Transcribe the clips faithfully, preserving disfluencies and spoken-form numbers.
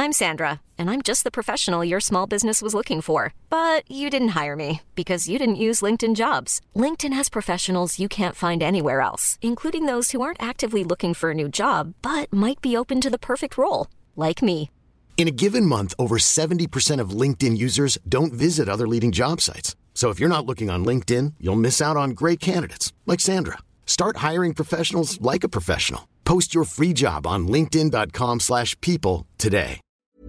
I'm Sandra, and I'm just the professional your small business was looking for. But you didn't hire me because you didn't use LinkedIn Jobs. LinkedIn has professionals you can't find anywhere else, including those who aren't actively looking for a new job, but might be open to the perfect role, like me. In a given month, over seventy percent of LinkedIn users don't visit other leading job sites. So if you're not looking on LinkedIn, you'll miss out on great candidates like Sandra. Start hiring professionals like a professional. Post your free job on linkedin.com slash people today.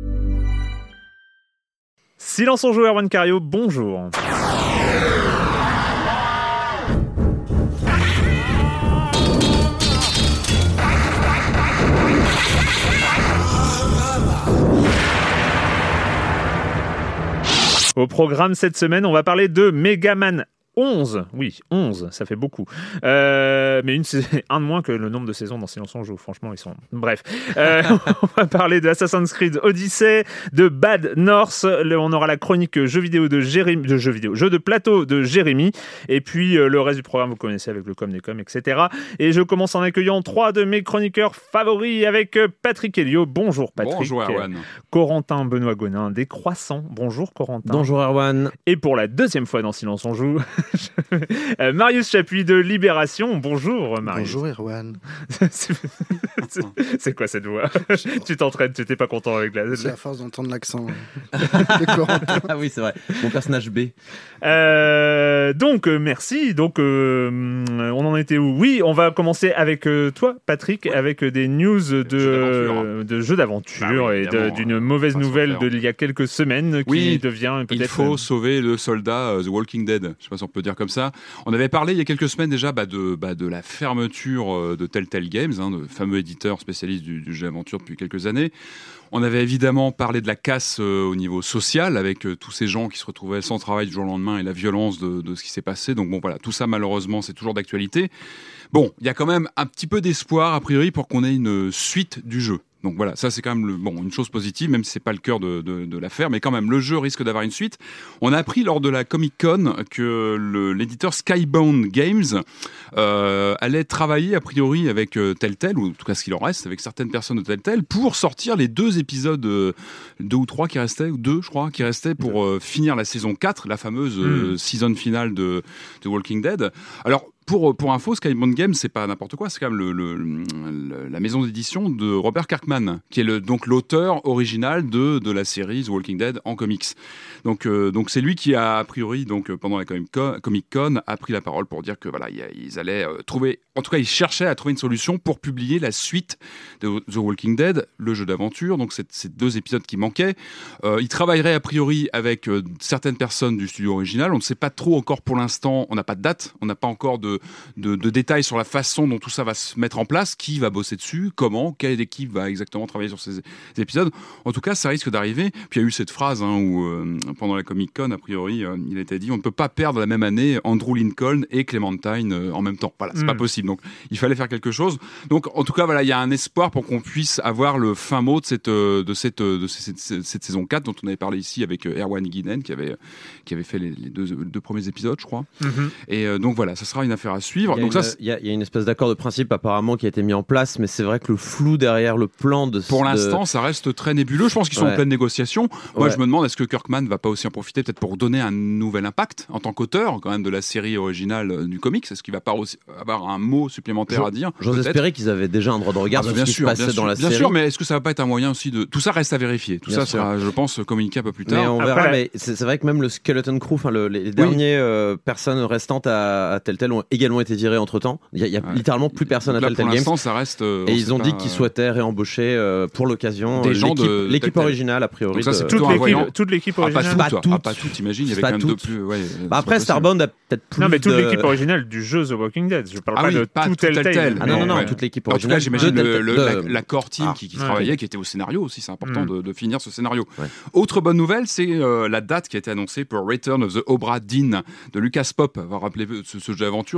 Silence on joue, Erwan Cario, bonjour. Au programme cette semaine, on va parler de Megaman onze. Oui, onze, ça fait beaucoup. Euh, mais une, un de moins que le nombre de saisons dans Silence on joue. Franchement, ils sont... Bref. Euh, on va parler de Assassin's Creed Odyssey, de Bad North. Le, on aura la chronique jeux vidéo de Jérémy, de jeux vidéo, jeux de plateau de Jérémy. Et puis, euh, le reste du programme, vous connaissez avec le com des com, et cetera. Et je commence en accueillant trois de mes chroniqueurs favoris avec Patrick Helio. Bonjour, Patrick. Bonjour, Erwan. Corentin Benoît Gonin, des Croissants. Bonjour, Corentin. Bonjour, Erwan. Et pour la deuxième fois dans Silence on joue, euh, Marius Chapuis de Libération. Bonjour, Marius. Bonjour, Erwan. c'est, c'est, c'est quoi cette voix? Tu t'entraînes, tu n'étais pas content avec la... C'est à force d'entendre l'accent de Corentin. Ah oui, c'est vrai. Mon personnage B. Euh, donc, euh, merci. Donc, euh, on en était où? Oui, on va commencer avec euh, toi, Patrick, ouais. avec euh, des news de, euh, de jeux d'aventure bah oui, et de, d'une mauvaise nouvelle d'il y a quelques semaines qui oui, devient peut-être... Il faut sauver le soldat uh, The Walking Dead. Je ne sais pas si on peut dire comme ça. On avait parlé il y a quelques semaines déjà bah, de, bah, de la fermeture euh, de Telltale Games, hein, de fameux éditeur spécialiste du, du jeu d'aventure depuis quelques années. On avait évidemment parlé de la casse euh, au niveau social avec euh, tous ces gens qui se retrouvaient sans travail du jour au lendemain et la violence de, de ce qui s'est passé. Donc bon voilà, tout ça malheureusement c'est toujours d'actualité. Bon, il y a quand même un petit peu d'espoir a priori pour qu'on ait une suite du jeu. Donc voilà, ça c'est quand même le, bon, une chose positive, même si c'est pas le cœur de, de, de l'affaire, mais quand même le jeu risque d'avoir une suite. On a appris lors de la Comic Con que le, l'éditeur Skybound Games euh, allait travailler a priori avec euh, Telltale, ou en tout cas ce qu'il en reste, avec certaines personnes de Telltale, pour sortir les deux épisodes, euh, deux ou trois qui restaient, ou deux je crois, qui restaient pour euh, finir la saison quatre, la fameuse euh, mm. season finale de, de Walking Dead. Alors, Pour, pour info, Skybound Games, c'est pas n'importe quoi, c'est quand même le, le, le, la maison d'édition de Robert Kirkman, qui est le, donc l'auteur original de, de la série The Walking Dead en comics. Donc, euh, donc c'est lui qui a, a priori, donc, pendant la Comic Con, Comic Con, a pris la parole pour dire que voilà, ils allaient euh, trouver, en tout cas, ils cherchaient à trouver une solution pour publier la suite de The Walking Dead, le jeu d'aventure. Donc, c'est ces deux épisodes qui manquaient. Euh, ils travailleraient a priori avec euh, certaines personnes du studio original. On ne sait pas trop encore pour l'instant. On n'a pas de date. On n'a pas encore de De, de détails sur la façon dont tout ça va se mettre en place, qui va bosser dessus, comment, quelle équipe va exactement travailler sur ces, ces épisodes. En tout cas, ça risque d'arriver. Puis il y a eu cette phrase hein, où, euh, pendant la Comic-Con, a priori, euh, il a été dit on ne peut pas perdre la même année Andrew Lincoln et Clementine euh, en même temps. Voilà, c'est mmh. pas possible. Donc, il fallait faire quelque chose. Donc, en tout cas, voilà, il y a un espoir pour qu'on puisse avoir le fin mot de cette, de cette, de cette, cette, cette saison quatre dont on avait parlé ici avec Erwan Guinen qui avait, qui avait fait les, les deux, deux premiers épisodes, je crois. Mmh. Et euh, donc, voilà, ça sera une affaire à suivre. Il y, Donc une, ça, il, y a, il y a une espèce d'accord de principe apparemment qui a été mis en place, mais c'est vrai que le flou derrière le plan de... Pour l'instant, de... ça reste très nébuleux. Je pense qu'ils sont ouais. en pleine négociation. Moi, ouais. je me demande, est-ce que Kirkman va pas aussi en profiter peut-être pour donner un nouvel impact en tant qu'auteur quand même de la série originale du comics? Est-ce qu'il va pas aussi avoir un mot supplémentaire je, à dire? J'ose peut-être. espérer qu'ils avaient déjà un droit de regard ah, sur ce qui sûr, se passait sûr, dans la bien série. Bien sûr, mais est-ce que ça va pas être un moyen aussi de... Tout ça reste à vérifier. Tout bien ça sûr. Sera, je pense, communiqué un peu plus tard. Mais on verra, Après, mais c'est, c'est vrai que même le Skeleton Crew, enfin le, les, les dernières oui. euh, personnes restantes à, à Telltale ont également été virées entre-temps. Il y a, il y a ouais. littéralement plus personne à Telltale Games. Ça reste, euh, et ils ont dit pas, qu'ils souhaitaient réembaucher euh, pour l'occasion des gens l'équipe, de l'équipe Telltale. Originale a priori. Donc ça, c'est de... toute, l'équipe, toute l'équipe originale. Ah, pas, pas toute, ah, pas toute, t'imagines, il y avait quand même deux plus. Ouais, bah après, Starbound a peut-être plus. Non, mais toute de... l'équipe originale du jeu The Walking Dead. Je parle ah pas oui, de pas tout Telltale. Telltale. Ah non, non, non, ouais. toute l'équipe originale. En tout cas, j'imagine de, le, de... la, la core team ah, qui, qui ouais. travaillait, qui était au scénario aussi. C'est important mm. de, de finir ce scénario. Ouais. Autre bonne nouvelle, c'est euh, la date qui a été annoncée pour Return of the Obra Dinn de Lucas Pop. On va rappeler ce, ce jeu d'aventure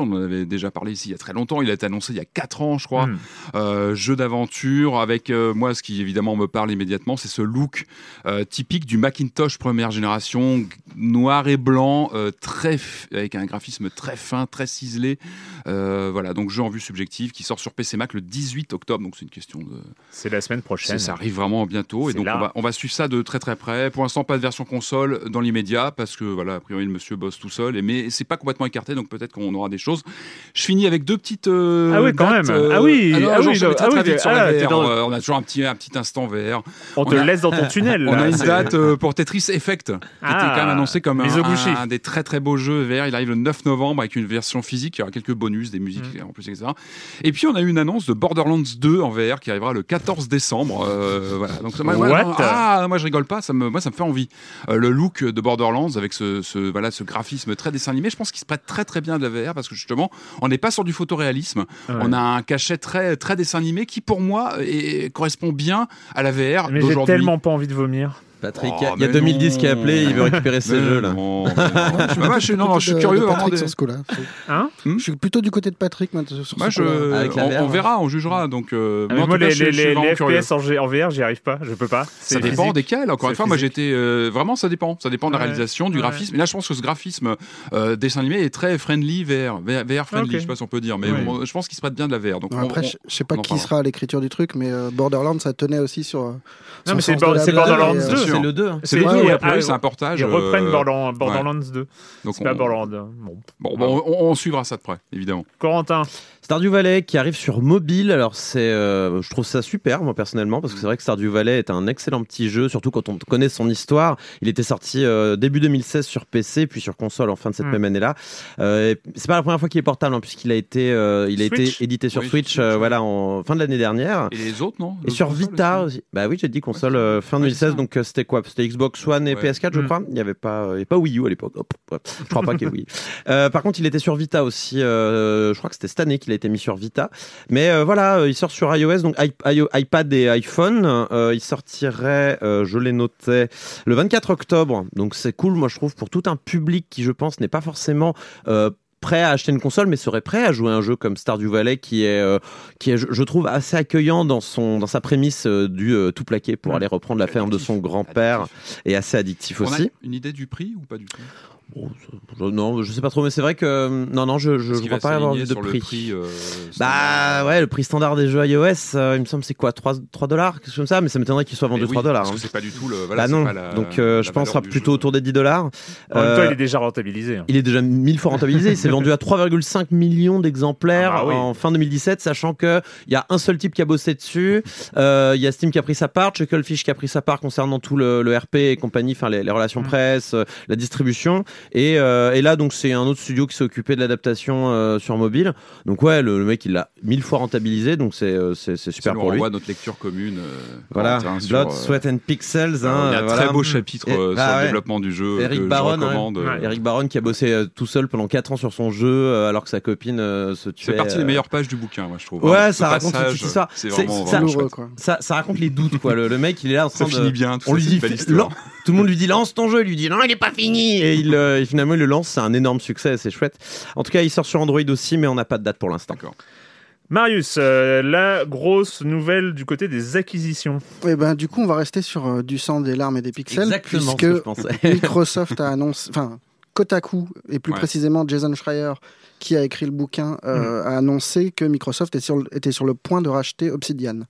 on en avait déjà parlé ici il y a très longtemps. Il a été annoncé il y a quatre ans, je crois. Mm. Euh, jeu d'aventure avec euh, moi, ce qui évidemment me parle immédiatement, c'est ce look euh, typique du Macintosh première génération, noir et blanc, euh, très f- avec un graphisme très fin, très ciselé. Euh, voilà, donc jeu en vue subjective qui sort sur P C Mac le dix-huit octobre. Donc c'est une question de. C'est la semaine prochaine. C'est, ça arrive vraiment bientôt et C'est donc là. on va, on va suivre ça de très très près. Pour l'instant, pas de version console dans l'immédiat parce que voilà, a priori le monsieur bosse tout seul. Et, mais c'est pas complètement écarté, donc peut-être qu'on aura des choses. Je finis avec deux petites. Euh, Ah oui, quand dates, même. euh, Ah oui, alors, ah genre, oui, je vais très, ah très oui, vite sur ah, la t'es V R. dans- Euh, on a toujours un petit un petit instant V R. On te On a- laisse dans ton tunnel. On là. a une C'est- date euh, pour Tetris Effect, qui Ah, était quand même annoncé comme un, Mizoguchi. un des très très beaux jeux V R. Il arrive le neuf novembre avec une version physique. Il y aura quelques bonus, des musiques Mm. en plus, et cetera. Et puis on a eu une annonce de Borderlands deux en V R qui arrivera le quatorze décembre. Euh, voilà. Donc ça, moi, moi, What non, ah, moi je rigole pas. Ça me, moi ça me fait envie. Euh, le look de Borderlands avec ce, ce voilà ce graphisme très dessin animé, je pense qu'il se prête très très bien à de la V R parce que justement on n'est pas sur du photoréalisme. Ouais. On a un cachet très très dessin animé qui pour moi est- correspond bien à la V R Mais j'ai d'aujourd'hui. tellement pas envie de vomir. Patrick, Oh, il y a mais deux mille dix non. qui a appelé, il veut récupérer ces Mais jeux-là. non, mais non. Je suis- moi, je suis- non, non, je suis De- curieux de vraiment Patrick des- sur ce coup-là. Hein Je suis plutôt du côté de Patrick moi, sur Moi, ce je, coup-là. Avec la on, V R, on verra, on jugera. Donc, euh, Ah, moi, mais en moi, tout cas, les, je, les, je suis les, vraiment les curieux. F P S en, G- en V R, j'y arrive pas. Je peux pas. Ça C'est dépend physique. desquels. Encore C'est une fois, moi, physique. j'étais euh, vraiment, ça dépend. Ça dépend de la Ouais. réalisation, du Ouais. graphisme. Et là, je pense que ce graphisme euh, dessin animé est très friendly V R, V R friendly. Ok. Je sais pas si on peut dire, mais Ouais. on- je pense qu'il se prête bien de la V R. Donc, on- Après, on- je je sais pas on en qui parlera. sera à l'écriture du truc, mais euh, Borderlands, ça tenait aussi sur. euh, Non, son mais c'est sens Bor- de la c'est blague Borderlands et, euh, deux. sûr. C'est le deux. hein. C'est C'est le oui, deux, oui, a ah, priori, c'est un portage. Ils reprennent euh, Borderlands, Borderlands deux. donc C'est pas on- Borderlands. Bon. Bon, bon, on, on suivra ça de près, évidemment. Corentin. Stardew Valley qui arrive sur mobile, alors c'est, euh, je trouve ça super moi personnellement parce que c'est vrai que Stardew Valley est un excellent petit jeu, surtout quand on connaît son histoire. Il était sorti euh, début deux mille seize sur P C puis sur console en fin de cette Mm. même année-là. Euh, et c'est pas la première fois qu'il est portable hein, puisqu'il a été, euh, il a Switch. été édité sur Oui, Switch, sur Switch, euh, ouais. voilà en fin de l'année dernière. Et les autres, non Et D'autres sur consoles Vita aussi aussi. Bah oui, j'ai dit console Ouais, c'est euh, ça. fin Ouais, deux mille seize, c'est ça. donc euh, c'était quoi C'était Xbox One et Ouais. P S quatre, je Mm. crois. Il y avait pas, il y avait pas Wii U à l'époque. Hop, ouais. Je crois pas qu'il y ait Wii. Euh, par contre, il était sur Vita aussi. euh, je crois que c'était cette année qu'il a été mis sur Vita. Mais euh, voilà, euh, il sort sur iOS, donc i- i- iPad et iPhone. Euh, il sortirait, euh, je l'ai noté, le vingt-quatre octobre. Donc c'est cool, moi je trouve, pour tout un public qui, je pense, n'est pas forcément euh, prêt à acheter une console, mais serait prêt à jouer à un jeu comme Stardew Valley, qui est, euh, qui est, je, je trouve, assez accueillant dans son, dans sa prémisse euh, du euh, tout plaquer pour Ouais. aller reprendre la ferme de son Addictif. grand-père, Addictif. et assez addictif On a aussi. une idée du prix ou pas du tout Oh, je- non, je sais pas trop, mais c'est vrai que non, non, je, je, Est-ce je qu'il crois va pas avoir s'aligner vu de sur prix. le prix euh, Bah standard ouais, le prix standard des jeux iOS, euh, il me semble c'est quoi, trois dollars, quelque chose comme ça, mais ça m'étonnerait qu'il soit Mais vendu oui, trois dollars. Parce hein. que c'est pas du tout le. Voilà, Bah c'est non, pas la- donc euh, la je pense valeur sera du plutôt jeu. autour des dix dollars. En même temps, Euh, il est déjà rentabilisé. hein. Il est déjà mille fois rentabilisé. Il s'est vendu à trois virgule cinq millions d'exemplaires Ah bah oui. en fin deux mille dix-sept, sachant qu'il y a un seul type qui a bossé dessus. Euh, Il y a Steam qui a pris sa part, Chucklefish qui a pris sa part concernant tout le, le R P et compagnie, enfin les, les relations Mm. presse, euh, la distribution. Et, euh, et là, donc c'est un autre studio qui s'est occupé de l'adaptation euh, sur mobile. Donc ouais, le, le mec il l'a mille fois rentabilisé, donc c'est euh, c'est c'est super Ça nous pour lui. renvoie à notre lecture commune. euh, Voilà, Corentin, sur, Blood, euh, Sweat and Pixels. Hein, il y a un voilà. très beau chapitre Et- euh, ah sur ouais. le développement du jeu Eric que Baron, je recommande. ouais. euh, Ouais. Eric Baron qui a bossé euh, tout seul pendant quatre ans sur son jeu euh, alors que sa copine euh, se tuait. C'est partie des euh, meilleures pages du bouquin, moi je trouve. Ouais, Vraiment, ça ce raconte toute passage, cette histoire. C'est C'est- vraiment, ça- vraiment douloureux, chouette. quoi. Ça, ça raconte les doutes, quoi. Le, le mec, il est là en train Ça de. finit bien, tout on ça, lui c'est dit, une belle fi- histoire. lan- tout le monde lui dit lance ton jeu, il lui dit non, il est pas fini. Et il, euh, et finalement, il le lance. C'est un énorme succès, c'est chouette. En tout cas, il sort sur Android aussi, mais on n'a pas de date pour l'instant. D'accord. Marius, euh, la grosse nouvelle du côté des acquisitions. Et ben, du coup, on va rester sur euh, du sang, des larmes et des pixels. Exactement ce puisque que je pensais. Microsoft a annoncé, enfin, Kotaku, et plus Ouais. précisément Jason Schreier, qui a écrit le bouquin, euh, a annoncé que Microsoft était sur, le- était sur le point de racheter Obsidian.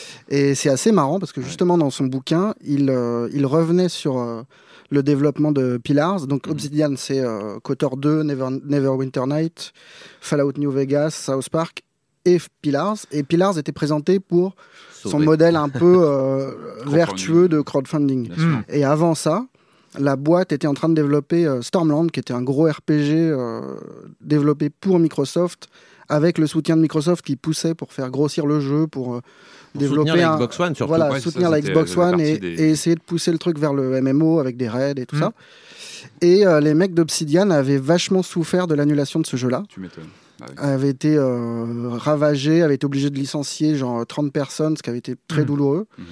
Et c'est assez marrant parce que justement, dans son bouquin, il, euh, il revenait sur euh, le développement de Pillars. Donc, Mhm. Obsidian, c'est euh, KOTOR deux, Never, Neverwinter Night, Fallout New Vegas, South Park et Pillars. Et Pillars était présenté pour son Sauvé. modèle un peu euh, vertueux de crowdfunding. Bien sûr. Mm. Et avant ça, la boîte était en train de développer euh, Stormland, qui était un gros R P G euh, développé pour Microsoft, avec le soutien de Microsoft qui poussait pour faire grossir le jeu, pour, euh, Pour développer soutenir la un... Xbox One, surtout. Voilà, Ouais, soutenir ça, la c'était Xbox la One partie et, des- et essayer de pousser le truc vers le M M O avec des raids et tout Mm. ça. Et euh, les mecs d'Obsidian avaient vachement souffert de l'annulation de ce jeu-là. Tu m'étonnes. Ah ouais. Avaient été euh, ravagés, avaient été obligés de licencier genre trente personnes, ce qui avait été très Mm. douloureux. Mhm.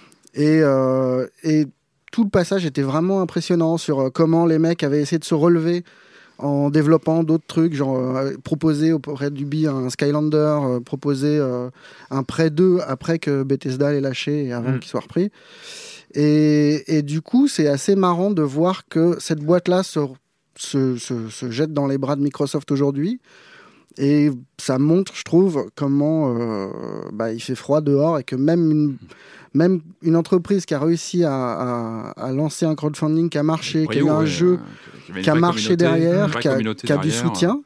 Et, euh, et tout le passage était vraiment impressionnant sur euh, comment les mecs avaient essayé de se relever en développant d'autres trucs, genre euh, proposer auprès d'Ubi un Skylander, euh, proposer euh, un Prey deux après que Bethesda l'ait lâché et avant Mm. qu'il soit repris. Et, et du coup, c'est assez marrant de voir que cette boîte-là se, se, se, se jette dans les bras de Microsoft aujourd'hui. Et ça montre, je trouve, comment euh, bah, il fait froid dehors et que même une, même une entreprise qui a réussi à, à, à lancer un crowdfunding qui a marché, Brio, qui a eu un ouais, jeu euh, qui, qui a marché derrière, qui a, qui a du soutien,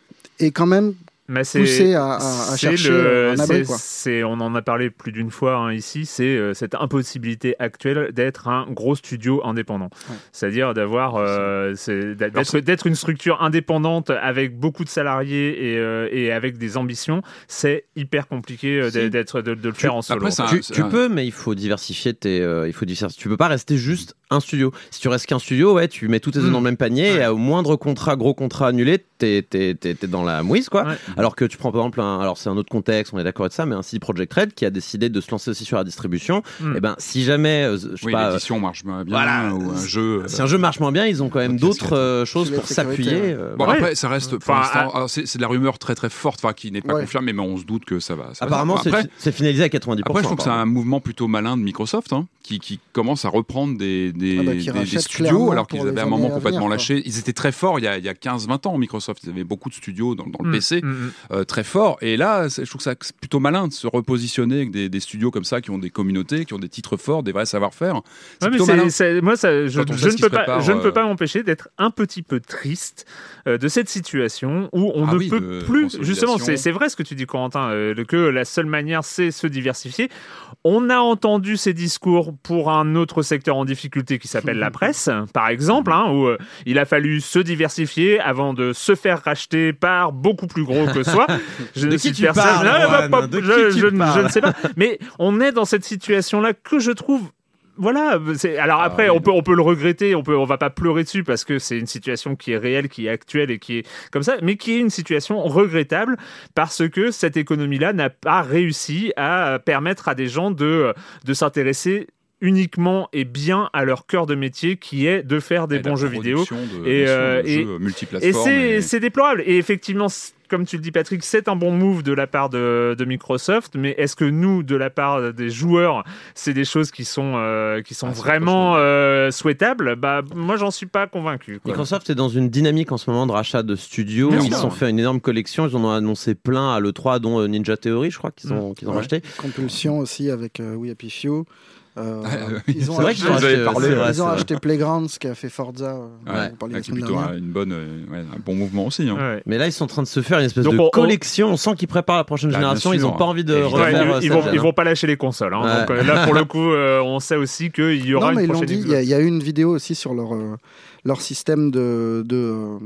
et quand même Mais c'est, poussé à, à, à c'est chercher le, un abri. c'est, Quoi. c'est, on en a parlé plus d'une fois hein, ici, c'est euh, cette impossibilité actuelle d'être un gros studio indépendant. Ouais. C'est-à-dire d'avoir, euh, c'est, d'être, c'est... d'être une structure indépendante avec beaucoup de salariés et, euh, et avec des ambitions, c'est hyper compliqué euh, Si. d'être, de, de le faire en solo. Après, ça- Tu, c'est tu un- peux, mais il faut diversifier tes. Euh, il faut diversifier. Tu peux pas rester juste un studio. Si tu restes qu'un studio, ouais, tu mets tous tes œufs Mm. dans le même panier Ouais. et au moindre contrat, gros contrat annulé, t'es, t'es, t'es, t'es dans la mouise, quoi. Ouais. Alors que tu prends par exemple un. Alors c'est un autre contexte, on est d'accord avec ça, mais un C D Projekt Red qui a décidé de se lancer aussi sur la distribution. Mm. Et ben, si jamais, euh, je sais Oui, pas. l'édition marche bien, voilà. ou un jeu. Si un jeu marche moins bien, ils ont quand même Autre d'autres casquette. euh, choses Filet pour de sécurité, s'appuyer. ouais. euh, Bon, Ouais. après, ça reste pour Enfin, l'instant. à- alors, c'est, c'est de la rumeur très très forte, enfin, qui n'est pas Ouais. confirmée, mais on se doute que ça va. Ça va- Apparemment, Après, c'est, c'est finalisé à quatre-vingt-dix pour cent. Après, je trouve que c'est un apparemment. mouvement plutôt malin de Microsoft, hein, qui, qui commence à reprendre des, des, Ah bah, qui des- des rachète studios, clairement alors pour qu'ils les avaient un années moment à complètement venir, lâché. Ils étaient très forts il y a, il y a quinze vingt ans, Microsoft. Ils avaient beaucoup de studios dans, dans le Mm. P C, Mm, mm. euh, très forts. Et là, c'est- je trouve que ça, c'est plutôt malin de se repositionner avec des, des studios comme ça, qui ont des communautés, qui ont des titres forts, des vrais savoir-faire. C'est Ouais, mais plutôt c'est- malin. c'est- moi, ça, je, Quand on je sait ne ce qui peux se pas, prépare, je ne peux euh, pas m'empêcher d'être un petit peu triste euh, de cette situation où on Ah ne oui, peut de plus. consolidation. Justement, c'est, c'est vrai ce que tu dis, Corentin, euh, que la seule manière, c'est se diversifier. On a entendu ces discours pour un autre secteur en difficulté qui s'appelle la presse, par exemple, hein, où euh, il a fallu se diversifier avant de se faire racheter par beaucoup plus gros que soi. Je De ne qui cite tu personne. parles, Non, Juan pas- pas- De qui je, tu je ne- parles je ne sais pas. Mais on est dans cette situation-là que je trouve. Voilà, c'est, alors après, Ah, oui. on peut, on peut le regretter, on peut, on va pas pleurer dessus parce que c'est une situation qui est réelle, qui est actuelle et qui est comme ça, mais qui est une situation regrettable parce que cette économie-là n'a pas réussi à permettre à des gens de, de s'intéresser uniquement et bien à leur cœur de métier qui est de faire des Et bons la jeux vidéo. production de- Et, bien sûr, euh, de et- jeux Et multiplateformes. c'est, et- c'est déplorable. Et effectivement, c- comme tu le dis, Patrick, c'est un bon move de la part de, de Microsoft. Mais est-ce que nous, de la part des joueurs, c'est des choses qui sont, euh, qui sont Ah, c'est vraiment autre chose. euh, souhaitables? Bah, moi, j'en suis pas convaincu. quoi. Microsoft est dans une dynamique en ce moment de rachat de studios. Bien Ils sûr. ont fait une énorme collection. Ils en ont annoncé plein à l'E trois, dont euh, Ninja Theory, je crois, qu'ils ont, qu'ils ont Ouais. racheté. Compulsion aussi avec euh, We Happy Few. Euh, Ah, oui. ils ont C'est vrai acheté, qu'ils ont Vous avez acheté, parlé, c'est vrai, ils c'est ont vrai. acheté Playgrounds qui a fait Forza. euh, Ouais, on parlait ouais, la qui est semaine plutôt dernière. un, une bonne, euh, ouais, un bon mouvement aussi. Hein. Ouais. Mais là, ils sont en train de se faire une espèce Donc de on- on- collection. On sent qu'ils préparent la prochaine Bah, bien génération. sûr. Ils n'ont pas envie de Évidemment. Ouais, refaire ils, euh, ils cette vont, gêne, ils hein. vont pas lâcher les consoles. Hein. Ouais. Donc euh, là, pour le coup, euh, on sait aussi qu'il y aura Non, mais une ils l'ont prochaine dit, il y, Xbox. a- il y a eu une vidéo aussi sur leur, euh, leur système de. de euh,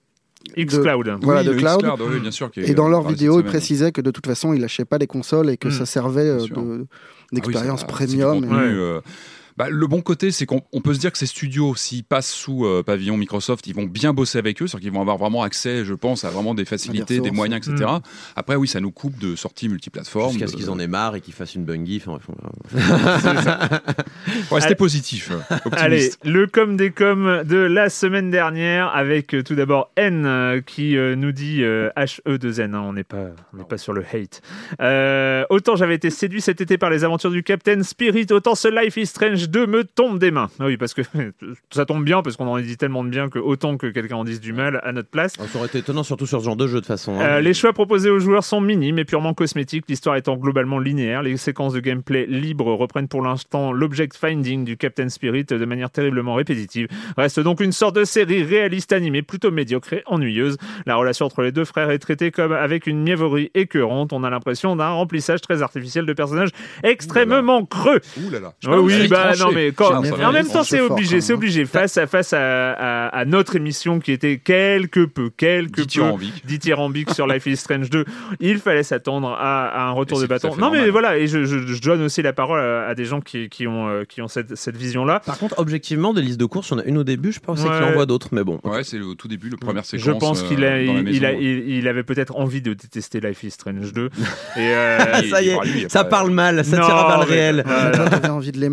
Xcloud. Voilà, Oui, de le cloud. xCloud, oui, bien sûr, qui est- Et dans leur pareil, vidéo, cette ils semaine. précisaient que de toute façon, ils lâchaient pas des consoles et que Mm. ça servait euh, Bien sûr. de- Ah oui, d'expérience ça- c'est premium. du et- contenu, Ouais. euh, bah, le bon côté, c'est qu'on on peut se dire que ces studios, s'ils passent sous euh, pavillon Microsoft, ils vont bien bosser avec eux, c'est-à-dire qu'ils vont avoir vraiment accès, je pense, à vraiment des facilités, des des ressources. moyens, et cetera. Après, oui, ça nous coupe de sorties multiplateformes. Jusqu'à de- ce qu'ils en aient marre et qu'ils fassent une Bungie. Enfin, bref, Faut rester Allez. positif, euh, Allez, optimiste. le com des coms de la semaine dernière avec euh, tout d'abord N euh, qui euh, nous dit euh, H E deux N, hein, on n'est pas, on n'est pas sur le hate. Euh, autant j'avais été séduit cet été par les aventures du Captain Spirit, autant ce Life is Strange deux me tombe des mains. Ah oui, parce que ça tombe bien, parce qu'on en dit tellement de bien que autant que quelqu'un en dise du mal à notre place. ça aurait été étonnant, surtout sur ce genre de jeu de façon. hein. Euh, les choix proposés aux joueurs sont minimes et purement cosmétiques, l'histoire étant globalement linéaire. Les séquences de gameplay libres reprennent pour l'instant l'object finding du Captain Spirit de manière terriblement répétitive. Reste donc une sorte de série réaliste animée plutôt médiocre et ennuyeuse. La relation entre les deux frères est traitée comme avec une mièvrerie écœurante. On a l'impression d'un remplissage très artificiel de personnages extrêmement creux. Ouh là là. Ouais, oui, bah non, mais quand, Non, ça mais en va, même ils temps, sont c'est forts, obligé, quand même, c'est hein. obligé. Face à face à, à, à notre émission qui était quelque peu, quelque peu Dithyrambique. dithyrambique sur Life is Strange deux, il fallait s'attendre à, à un retour Et de c'est tout à bâton. fait Non, mais normal. voilà, et je, je, je donne aussi la parole à, à des gens qui, qui ont, euh, qui ont cette, cette vision-là. Par contre, objectivement, des listes de courses, il y en a une au début. Je pense Ouais. qu'il en voit d'autres, mais bon. Ouais, c'est au tout début, le première séquence. Je pense euh, qu'il a, dans la il, maison. il a, il, il avait peut-être envie de détester Life is Strange deux. Et euh, Ah, ça y est, Lui, ça après, parle mal, ça Non, tire à balles mais- réelles. Voilà. J'avais envie de l'aimer, donc ça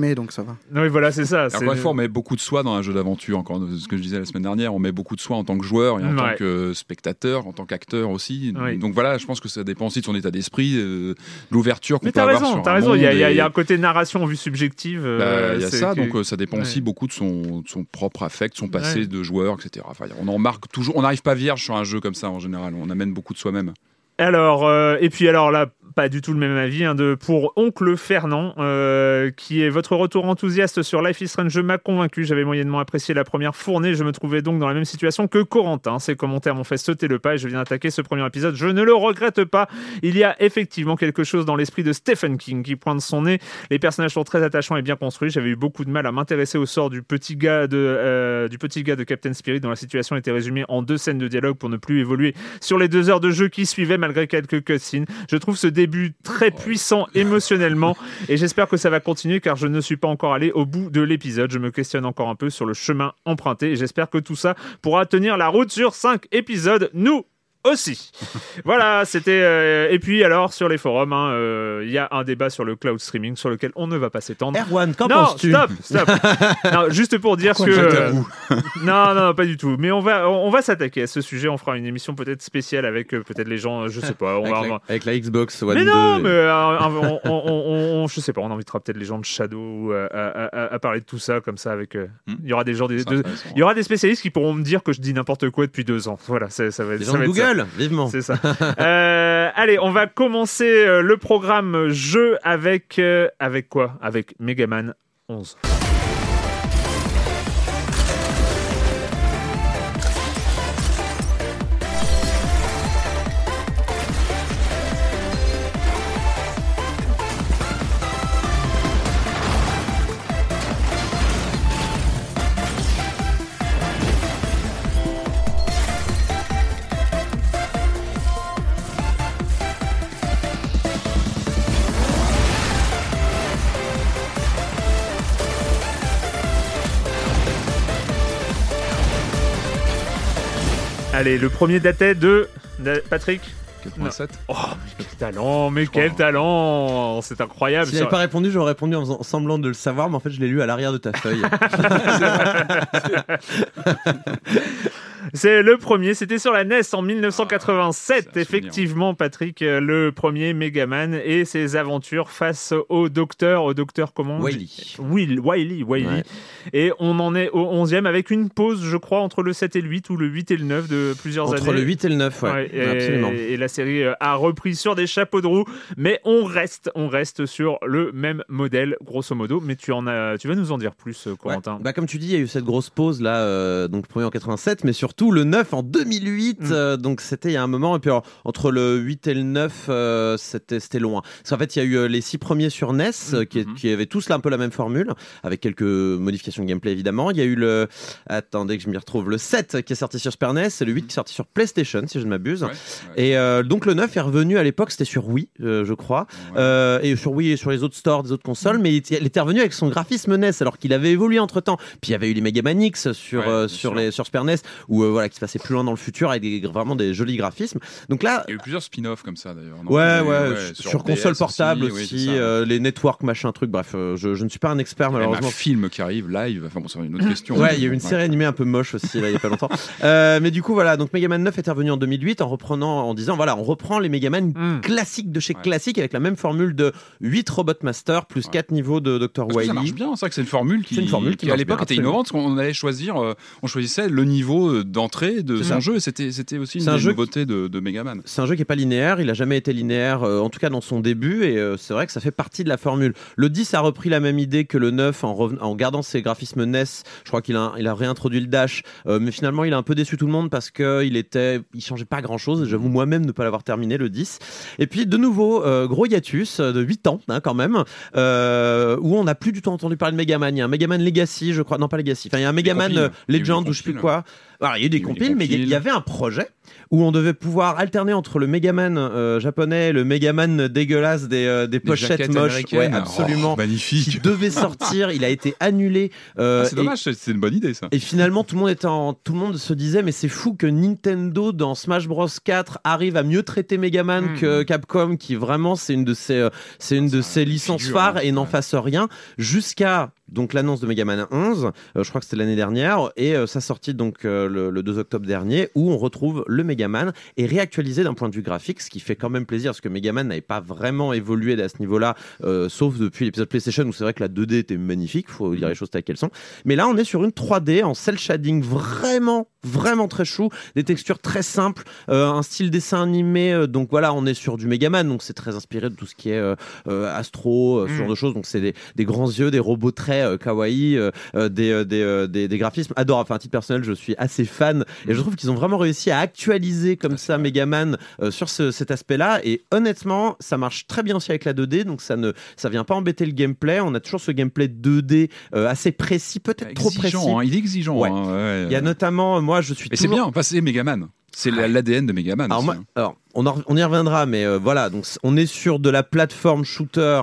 va. Oui, voilà, c'est ça. Encore une fois, on met beaucoup de soi dans un jeu d'aventure. Encore ce que je disais la semaine dernière, on met beaucoup de soi en tant que joueur et en ouais. tant que spectateur, en tant qu'acteur aussi. Oui. Donc voilà, je pense que ça dépend aussi de son état d'esprit, euh, de l'ouverture qu'on Mais peut t'as avoir raison, sur t'as un raison. Il y, a- il y a- monde il y a et- un côté narration vue subjective. Bah, euh, il y a c'est ça, que- donc euh, ça dépend Ouais. aussi beaucoup de son, de son propre affect, son passé Ouais. de joueur, et cetera. Enfin, on en marque toujours. On n'arrive pas vierge sur un jeu comme ça en général. On amène beaucoup de soi-même. Alors, euh, et puis alors là, pas du tout le même avis hein, de, pour Oncle Fernand, euh, qui est votre retour enthousiaste sur Life is Strange m'a convaincu. J'avais moyennement apprécié la première fournée. Je me trouvais donc dans la même situation que Corentin. Ces commentaires m'ont fait sauter le pas et je viens d'attaquer ce premier épisode. Je ne le regrette pas. Il y a effectivement quelque chose dans l'esprit de Stephen King qui pointe son nez. Les personnages sont très attachants et bien construits. J'avais eu beaucoup de mal à m'intéresser au sort du petit gars de, euh, du petit gars de Captain Spirit, dont la situation était résumée en deux scènes de dialogue pour ne plus évoluer sur les deux heures de jeu qui suivaient malgré quelques cutscenes. Je trouve ce début très puissant émotionnellement et j'espère que ça va continuer car je ne suis pas encore allé au bout de l'épisode. Je me questionne encore un peu sur le chemin emprunté et j'espère que tout ça pourra tenir la route sur cinq épisodes. Nous aussi. Voilà, c'était... Euh, et puis alors, sur les forums, il hein, euh, y a un débat sur le cloud streaming sur lequel on ne va pas s'étendre. Erwan, qu'en non, penses-tu? stop, stop. Non, juste pour dire Pourquoi que... le euh, tabou non, non, pas du tout. Mais on va, on va s'attaquer à ce sujet. On fera une émission peut-être spéciale avec euh, peut-être les gens, euh, je sais pas. On avec, va, la, on va- avec la Xbox One Mais non, deux. mais euh, on, on, on, on- je sais pas. On invitera peut-être les gens de Shadow euh, à, à- à parler de tout ça comme ça. Avec, euh, Hmm. il y aura des gens, des, C'est de- intéressant. il y aura des spécialistes qui pourront me dire que je dis n'importe quoi depuis deux ans. Voilà, c'est- ça va être. Les ça gens de va être ça. Google, vivement. C'est ça. Euh, allez, on va commencer euh, le programme jeu avec euh, avec quoi? Avec Megaman onze. Allez, le premier datait de, de Patrick. quatre-vingt-sept. Oh, mais quel talent, mais quel talent, c'est incroyable. Si j'avais pas répondu, j'aurais répondu en faisant semblant de le savoir, mais en fait, je l'ai lu à l'arrière de ta feuille. C'est le premier, c'était sur la N E S en dix-neuf cent quatre-vingt-sept, Ah, c'est un effectivement, Patrick, euh, le premier Megaman et ses aventures face au docteur, au docteur comment Wily. Will, Wily, Wily. Ouais. Et on en est au onzième avec une pause, je crois, entre le sept et le huit ou le huit et le neuf de plusieurs Entre années. le huit et le neuf, ouais. Ouais, et, Absolument. et la série euh, a repris sur des chapeaux de roue, mais on reste, on reste sur le même modèle, grosso modo. Mais tu en as, tu vas nous en dire plus, euh, Corentin. Ouais. Bah, comme tu dis, il y a eu cette grosse pause là, euh, donc le premier en quatre-vingt-sept, mais surtout le neuf en deux mille huit. Mm. euh, donc c'était il y a un moment. Et puis alors, entre le huit et le neuf, euh, c'était, c'était loin. Parce qu'en fait, il y a eu euh, les six premiers sur N E S euh, qui, Mhm. qui avaient tous là un peu la même formule, avec quelques modifications de gameplay évidemment. Il y a eu le. Attendez que je m'y retrouve. Le sept qui est sorti sur Super N E S et le huit qui est sorti sur PlayStation, si je ne m'abuse. Ouais, ouais. Et euh, donc le neuf est revenu à l'époque, c'était sur Wii, euh, je crois. Ouais. Euh, et sur Wii et sur les autres stores des autres consoles, mais il, était- il était revenu avec son graphisme N E S alors qu'il avait évolué entre temps. Puis il y avait eu les Mega Man X sur, Ouais, euh, bien sur, sûr. les, sur Super N E S où euh, voilà, qui se passait plus loin dans le futur avec des, vraiment des jolis graphismes. Donc là, Il y a eu plusieurs spin-offs comme ça d'ailleurs. non ouais, Il y ouais, a eu, sur, sur D S console portable aussi, oui, aussi, c'est ça. euh, les networks, machin, truc, bref, euh, je, je ne suis pas un expert Il y a même malheureusement. un film qui arrive live. Enfin bon, c'est une autre question. Ouais, il y a eu une série animée un peu moche aussi là, il y a pas longtemps. Euh, mais du coup voilà, donc Mega Man neuf est revenu en deux mille huit en reprenant, en disant voilà, on reprend les Mega Man Mm. classiques de chez Ouais. classique avec la même formule de huit Robot Master plus Ouais. quatre niveaux de docteur Parce que ça marche Wily. bien, c'est vrai que c'est une formule qui, C'est une formule qui à marche l'époque bien, était absolument. innovante, parce qu'on allait choisir, euh, on choisissait le niveau euh, d'entrée de C'est son ça. jeu, et c'était, c'était aussi une C'est un des jeu nouveautés de, de Megaman. C'est un jeu qui est pas linéaire, il a jamais été linéaire, euh, en tout cas dans son début, et euh, c'est vrai que ça fait partie de la formule. Le dix a repris la même idée que le neuf en, reven- en gardant ses graphismes N E S. Je crois qu'il a, il a réintroduit le dash, euh, mais finalement il a un peu déçu tout le monde parce que il était, il changeait pas grand chose. J'avoue moi-même ne pas l'avoir terminé le dix. Et puis de nouveau euh, gros hiatus euh, de huit ans hein, quand même, euh, où on n'a plus du tout entendu parler de Megaman. Il y a un Megaman Legacy, je crois, non pas Legacy. Enfin il y a un Megaman compiles. euh, Il y a eu Legend des ou je sais plus compiles. quoi. Alors, il y a eu des Il y a eu des compiles, mais il y- il y compiles. avait un projet où on devait pouvoir alterner entre le Megaman euh, japonais et le Megaman dégueulasse des, euh, des Des pochettes jaquettes moches. américaines. Ouais, absolument. Oh, magnifique. Qui devait sortir, il a été annulé. euh, Ah, c'est et- dommage, c'est, c'est une bonne idée ça. Et finalement, tout le monde était en- tout le monde se disait, mais c'est fou que Nintendo dans Smash Bros quatre arrive à mieux traiter Megaman Mm. que Capcom, qui vraiment c'est une de ses, euh, c'est une de Ça ses licences figure, phares hein. et n'en Ouais. fasse rien, jusqu'à donc l'annonce de Megaman onze, euh, je crois que c'était l'année dernière, et euh, sa sortie donc euh, le, le deux octobre dernier, où on retrouve le Megaman et réactualisé d'un point de vue graphique, ce qui fait quand même plaisir, parce que Megaman n'avait pas vraiment évolué à ce niveau-là, euh, sauf depuis l'épisode PlayStation, où c'est vrai que la deux D était magnifique, faut dire les choses telles qu'elles sont. Mais là, on est sur une trois D en cel shading vraiment, vraiment très chou, des textures très simples, euh, un style dessin animé, euh, donc voilà, on est sur du Megaman, donc c'est très inspiré de tout ce qui est euh, euh, Astro, euh, ce mmh. genre de choses, donc c'est des, des grands yeux, des robots très euh, kawaii, euh, euh, des, euh, des, euh, des, des graphismes adorables. Enfin, à titre personnel, je suis assez fan et je trouve qu'ils ont vraiment réussi à actualiser comme ça Megaman euh, sur ce, cet aspect-là. Et honnêtement, ça marche très bien aussi avec la deux D, donc ça ne ça vient pas embêter le gameplay. On a toujours ce gameplay deux D euh, assez précis, peut-être exigeant, trop précis. Hein, il est exigeant. Ouais. Hein, ouais, il y a notamment, moi, je suis. Mais toujours... c'est bien, enfin, c'est Megaman. C'est l'A D N de Megaman. Alors, aussi, moi, hein. alors on, en, on y reviendra, mais euh, voilà, donc on est sur de la plateforme shooter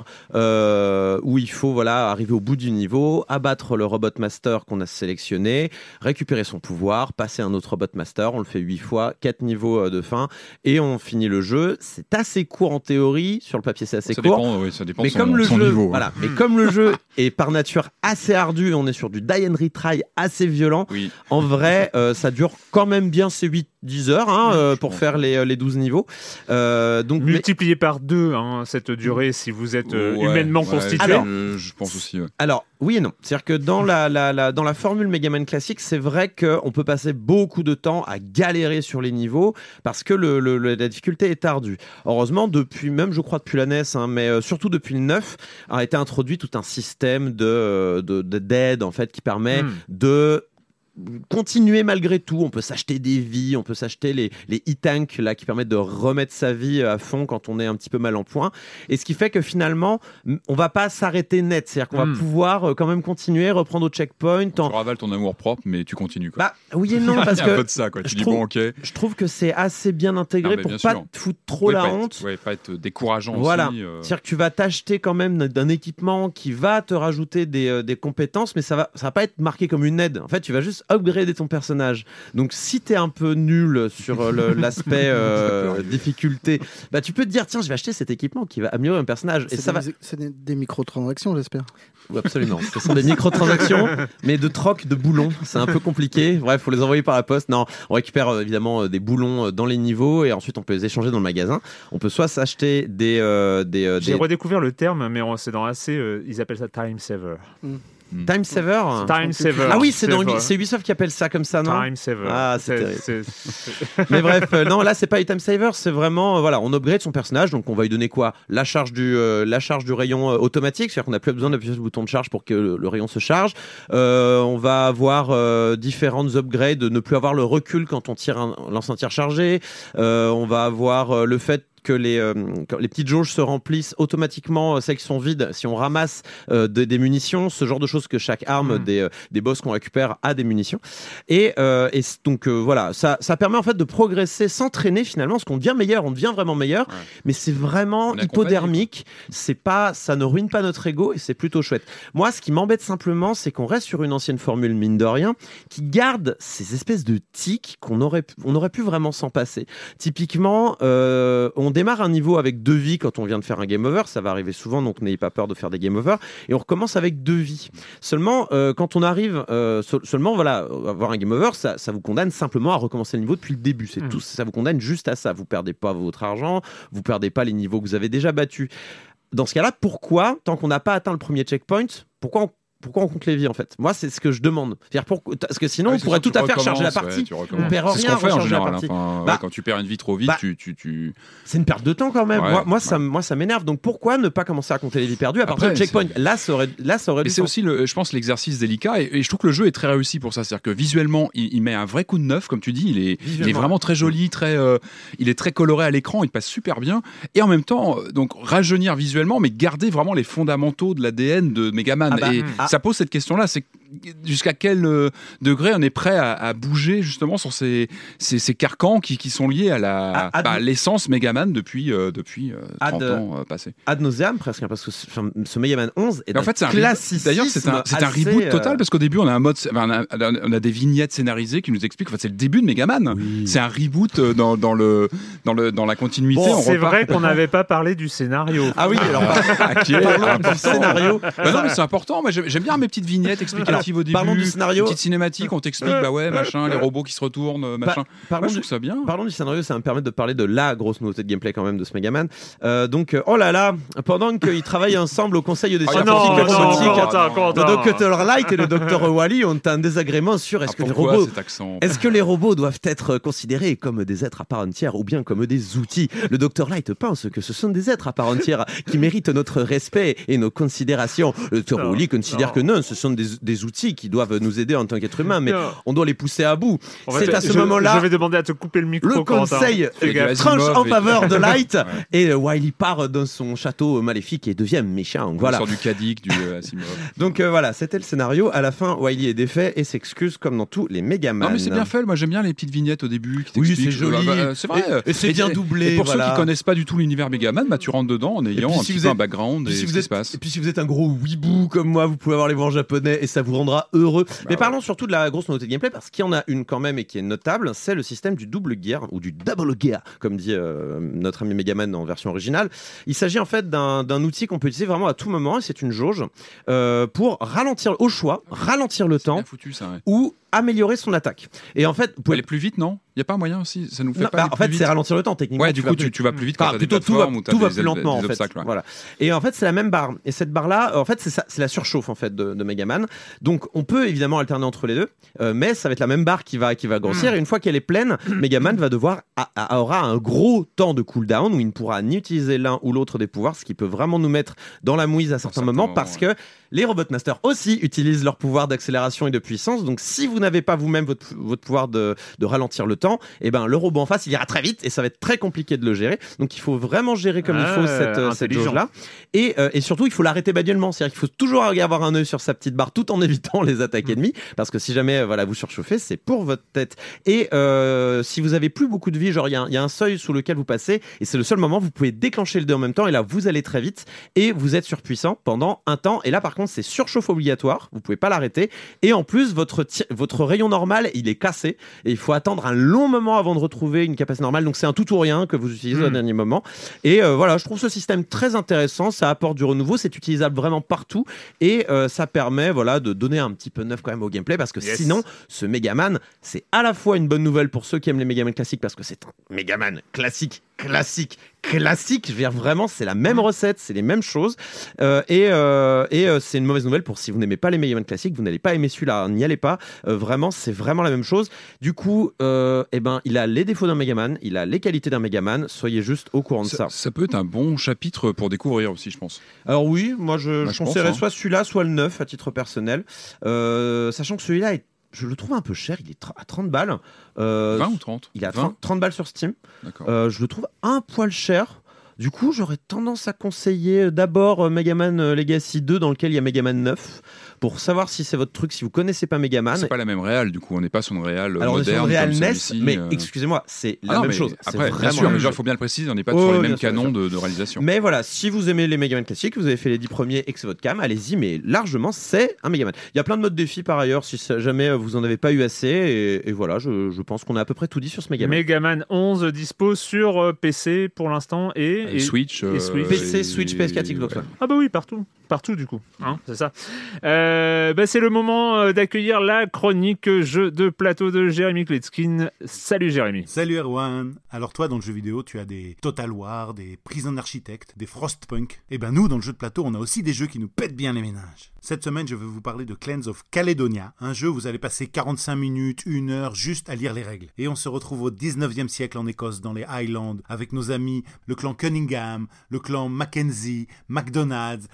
euh, où il faut voilà arriver au bout du niveau, abattre le robot master qu'on a sélectionné, récupérer son pouvoir, passer un autre robot master. On le fait huit fois, quatre niveaux de fin, et on finit le jeu. C'est assez court en théorie, sur le papier c'est assez ça court. Dépend, oui, ça dépend mais son, comme le son jeu, niveau. Voilà, mais comme le jeu est par nature assez ardu, on est sur du die and retry assez violent. Oui. En vrai, euh, ça dure quand même bien ces huit dix heures hein, oui, euh, pour faire les, les douze niveaux. Euh, donc, multiplié mais... par deux hein, cette durée si vous êtes euh, ouais, humainement ouais, constitué. Alors, je, je pense aussi. Ouais. Alors, oui et non. C'est-à-dire que dans la, la, la, dans la formule Megaman classique, c'est vrai qu'on peut passer beaucoup de temps à galérer sur les niveaux parce que le, le, la difficulté est ardue. Heureusement, depuis, même je crois depuis la N E S, hein, mais euh, surtout depuis le neuf, a été introduit tout un système de, de, de, d'aide en fait, qui permet mm. de continuer malgré tout. On peut s'acheter des vies, on peut s'acheter les, les e-tanks là, qui permettent de remettre sa vie à fond quand on est un petit peu mal en point. Et ce qui fait que finalement, on va pas s'arrêter net. C'est-à-dire qu'on mm. va pouvoir euh, quand même continuer, reprendre au checkpoint. En... Tu ravales ton amour propre, mais tu continues. Quoi. Bah, oui et non, parce que. Il y a un peu de ça, quoi. Tu dis trouve, bon, ok. Je trouve que c'est assez bien intégré non, pour pas sûr. te foutre trop ouais, la pas honte. Être, ouais, pas être décourageant voilà. aussi. Euh... C'est-à-dire que tu vas t'acheter quand même d'un équipement qui va te rajouter des, euh, des compétences, mais ça va, ça va pas être marqué comme une aide. En fait, tu vas juste upgrader ton personnage. Donc si t'es un peu nul sur le, l'aspect euh, difficulté, bah tu peux te dire tiens je vais acheter cet équipement qui va améliorer mon personnage. C'est et ça des, va. C'est des, des microtransactions j'espère. Oui, absolument. Ce sont des microtransactions, mais de troc de boulons. C'est un peu compliqué. Bref, faut les envoyer par la poste. Non, on récupère euh, évidemment des boulons dans les niveaux et ensuite on peut les échanger dans le magasin. On peut soit s'acheter des euh, des. Euh, J'ai des... redécouvert le terme, mais on, c'est dans assez. Euh, ils appellent ça time saver. Mm. Time Saver. Time Saver. Ah oui, c'est, dans, c'est Ubisoft qui appelle ça comme ça, non? Time Saver. Ah, c'est, c'est, c'est... Mais bref, euh, non, là, c'est pas Time Saver, c'est vraiment, euh, voilà, on upgrade son personnage, donc on va lui donner quoi? La charge du, euh, la charge du rayon euh, automatique, c'est-à-dire qu'on n'a plus besoin d'appuyer sur le bouton de charge pour que le, le rayon se charge. Euh, on va avoir euh, différentes upgrades, ne plus avoir le recul quand on tire un lance-un-tir chargé. Euh, on va avoir euh, le fait que les, euh, que les petites jauges se remplissent automatiquement, celles qui sont vides, si on ramasse euh, de, des munitions, ce genre de choses que chaque arme mmh. des, euh, des boss qu'on récupère a des munitions. Et, euh, et donc euh, voilà, ça, ça permet en fait de progresser, s'entraîner finalement, parce qu'on devient meilleur, on devient vraiment meilleur, ouais. mais c'est vraiment hypodermique, c'est pas, ça ne ruine pas notre ego et c'est plutôt chouette. Moi, ce qui m'embête simplement, c'est qu'on reste sur une ancienne formule, mine de rien, qui garde ces espèces de tics qu'on aurait, on aurait pu vraiment s'en passer. Typiquement, euh, on démarre un niveau avec deux vies quand on vient de faire un game over, ça va arriver souvent, donc n'ayez pas peur de faire des game over, et on recommence avec deux vies. Seulement, euh, quand on arrive, euh, se- seulement, voilà, avoir un game over, ça, ça vous condamne simplement à recommencer le niveau depuis le début, c'est mmh. tout, ça vous condamne juste à ça, vous perdez pas votre argent, vous perdez pas les niveaux que vous avez déjà battus. Dans ce cas-là, pourquoi, tant qu'on n'a pas atteint le premier checkpoint, pourquoi on Pourquoi on compte les vies en fait? Moi, c'est ce que je demande. C'est-à-dire pour... Parce que sinon, ah, on pourrait tout à fait recharger la ouais, partie. on perd c'est rien ce qu'on fait en général. la Enfin, bah, ouais, quand tu perds une vie trop vite, bah, tu, tu, tu... c'est une perte de temps quand même. Ouais, moi, moi, ouais. ça, moi, ça m'énerve. Donc pourquoi ne pas commencer à compter les vies perdues à partir Après, du checkpoint? c'est... Là, ça aurait, là, ça aurait Et du c'est sens. aussi, le, je pense, l'exercice délicat. Et, et je trouve que le jeu est très réussi pour ça. C'est-à-dire que visuellement, il, il met un vrai coup de neuf, comme tu dis. Il est, il est vraiment très joli, très, euh, il est très coloré à l'écran. Il passe super bien. Et en même temps, donc rajeunir visuellement, mais garder vraiment les fondamentaux de l'A D N de Megaman. Ah bah, et ah. ça pose cette question-là. C'est jusqu'à quel euh, degré on est prêt à, à bouger justement sur ces, ces, ces carcans qui, qui sont liés à la À- à bah, de- l'essence Megaman depuis, euh, depuis euh, trente Ad- ans euh, passés. Ad nauseam presque, hein, parce que ce, enfin, ce Mega Man onze est Mais en un fait, c'est un classicisme. reboot. D'ailleurs, c'est un, c'est un assez, reboot euh, total parce qu'au début, on a un mode, enfin, on, a, on a des vignettes scénarisées qui nous expliquent. En fait, c'est le début de Megaman. Oui. C'est un reboot euh, dans, dans le dans le dans la continuité. Bon, on C'est repart. vrai qu'on n'avait pas parlé du scénario. Ah oui, alors Ah, qui est parlons du important. scénario. Bah non, mais c'est important. Moi, j'aime, j'aime bien mes petites vignettes explicatives au début. parlons du scénario. Petite cinématique, on t'explique, bah ouais, machin, les robots qui se retournent, machin. Bah, parlons Moi, je du- trouve ça bien. Parlons du scénario, ça va me permettre de parler de la grosse nouveauté de gameplay quand même de ce Megaman. Euh, donc, euh, oh là là, pendant qu'ils travaillent ensemble au conseil des Oh Oh scientifiques non, non, robotiques, Quentin, le Quentin. docteur Light et le docteur Wally ont un désagrément sur est-ce Ah, que les pourquoi robots cet accent Est-ce que les robots doivent être considérés comme des êtres à part entière ou bien comme des outils? Le docteur Light pense que ce sont des êtres à part entière qui méritent notre respect et nos considérations. Le docteur Non, Wally considère non. que non, ce sont des, des outils qui doivent nous aider en tant qu'être humain, mais Non. on doit les pousser à bout. En fait, C'est à ce je- moment-là. Je vais demander à te couper le micro. Le Quentin. conseil Fais Avec gaffe. du tranche Asimov en et- faveur de Light Ouais. et euh, Wily part dans son château maléfique et devient méchant. Voilà. Sur du Kadik, du euh, Asimov. Donc euh, voilà, c'était le scénario. À la fin, Wily est défait et s'excuse comme dans tous les Megaman. Non mais c'est bien fait, moi j'aime bien les petites vignettes au début qui Oui, t'expliquent. c'est joli. Bah, bah, c'est vrai. Et- et c'est bien doublé, Et pour voilà. ceux qui connaissent pas du tout l'univers Megaman, bah tu rentres dedans en ayant puis, un si petit vous peu êtes- un background et Puis si ce vous qui êtes, se passe. et puis si vous êtes un gros weeboo comme moi, vous pouvez avoir les voix en japonais et ça vous rendra heureux. Mais ouais. parlons surtout de la grosse nouveauté de gameplay parce qu'il y en a une quand même et qui est notable, c'est le système du double gear ou du double gear, comme dit euh, notre ami Megaman en version originale. Il s'agit en fait d'un, d'un outil qu'on peut utiliser vraiment à tout moment et c'est une jauge euh, pour ralentir au choix, ralentir le C'est temps bien foutu ça. Ouais. ou améliorer son attaque. Et en fait, vous Faut pouvez aller plus vite, non? Il y a pas un moyen aussi, ça nous fait Non, pas bah, aller en plus fait, vite. c'est ralentir le temps techniquement. Ouais, du vas coup, plus- tu, tu vas plus vite quand Enfin, t'as des plutôt tout va, plateformes ou t'as tout va des plus ailes- lentement des en fait. obstacles, ouais. Voilà. Et en fait, c'est la même barre. Et cette barre-là, en fait, c'est ça, c'est la surchauffe en fait de, de Megaman. Donc, on peut évidemment alterner entre les deux, euh, mais ça va être la même barre qui va qui va grossir. Et une fois qu'elle est pleine, Megaman va devoir a- a- aura un gros temps de cooldown où il ne pourra ni utiliser l'un ou l'autre des pouvoirs, ce qui peut vraiment nous mettre dans la mouise à certains certains moments, moments, parce ouais. que les Robot Masters aussi utilisent leur pouvoir d'accélération et de puissance. Donc, si vous n'avez pas vous-même votre, votre pouvoir de, de ralentir le temps, et ben le robot en face, il ira très vite et ça va être très compliqué de le gérer. Donc, il faut vraiment gérer comme il Ah, faut cette, euh, cette intelligent. jauge-là. Et, euh, et surtout, il faut l'arrêter manuellement. C'est-à-dire qu'il faut toujours avoir un œil sur sa petite barre tout en évitant les attaques ennemies. Parce que si jamais euh, voilà, vous surchauffez, c'est pour votre tête. Et euh, si vous avez plus beaucoup de vie, genre il y, a un- il y a un seuil sous lequel vous passez et c'est le seul moment où vous pouvez déclencher le dé en même temps. Et là, vous allez très vite et vous êtes surpuissant pendant un temps. Et là, par contre, c'est surchauffe obligatoire. Vous pouvez pas l'arrêter. Et en plus, votre, ti- votre rayon normal, il est cassé. Et il faut attendre un long moment avant de retrouver une capacité normale. Donc c'est un tout ou rien que vous utilisez au Mm. dernier moment. Et euh, voilà, je trouve ce système très intéressant. Ça apporte du renouveau. C'est utilisable vraiment partout. Et euh, ça permet voilà, de donner un petit peu neuf quand même au gameplay. Parce que Yes. sinon, ce Megaman, c'est à la fois une bonne nouvelle pour ceux qui aiment les Megaman classiques. Parce que c'est un Megaman classique, classique, classique. Je veux dire, vraiment, c'est la même recette. C'est les mêmes choses. Euh, et euh, et euh, c'est une mauvaise nouvelle pour si vous n'aimez pas les Megaman classiques. Vous n'allez pas aimer celui-là. N'y allez pas. Euh, vraiment, c'est vraiment la même chose. Du coup, euh, eh ben, il a les défauts d'un Megaman, il a les qualités d'un Megaman. Soyez juste au courant de ça. Ça, ça peut être un bon chapitre pour découvrir aussi, je pense. Alors oui, moi je, Bah, je je pense, conseillerais hein. soit celui-là, soit le neuf à titre personnel. Euh, sachant que celui-là, est, je le trouve un peu cher. Il est tra- à trente balles. Euh, vingt ou trente? Il est à vingt? trente, trente balles sur Steam. D'accord. Euh, je le trouve un poil cher. Du coup, j'aurais tendance à conseiller d'abord euh, Megaman euh, Legacy deux dans lequel il y a Megaman neuf pour savoir si c'est votre truc, si vous connaissez pas Megaman. C'est pas la même réal, du coup, on n'est pas sur une réal Alors on est sur moderne une Real comme N E S, celui-ci, mais euh. excusez-moi, c'est Ah la non, même mais chose. C'est Après, bien vraiment sûr, la mais même genre, il chose. faut bien le préciser, on n'est pas Oh, sur les bien mêmes sûr, bien canons sûr. de, de réalisation. Mais voilà, si vous aimez les Megaman classiques, vous avez fait les dix premiers et que c'est votre cam, allez-y, mais largement, c'est un Megaman. Il y a plein de modes défis par ailleurs, si ça- jamais euh, vous en avez pas eu assez, et, et voilà, je, je pense qu'on a à peu près tout dit sur ce Megaman. Megaman onze dispose sur euh, P C pour l'instant et, Et Switch, et euh, Switch. P C, et- Switch, P S quatre, Xbox One. Ah bah oui, partout. Partout du coup, hein, c'est ça. Euh, bah c'est le moment euh, d'accueillir la chronique jeu de plateau de Jérémy Kletskin. Salut Jérémy. Salut Erwan. Alors toi dans le jeu vidéo tu as des Total War, des Prison Architect, des Frostpunk. Et ben nous dans le jeu de plateau on a aussi des jeux qui nous pètent bien les méninges. Cette semaine je vais vous parler de Clans of Caledonia, un jeu où vous allez passer quarante-cinq minutes, une heure juste à lire les règles. Et on se retrouve au dix-neuvième siècle en Écosse dans les Highlands avec nos amis le clan Cunningham, le clan Mackenzie, MacDonald's, Ferguson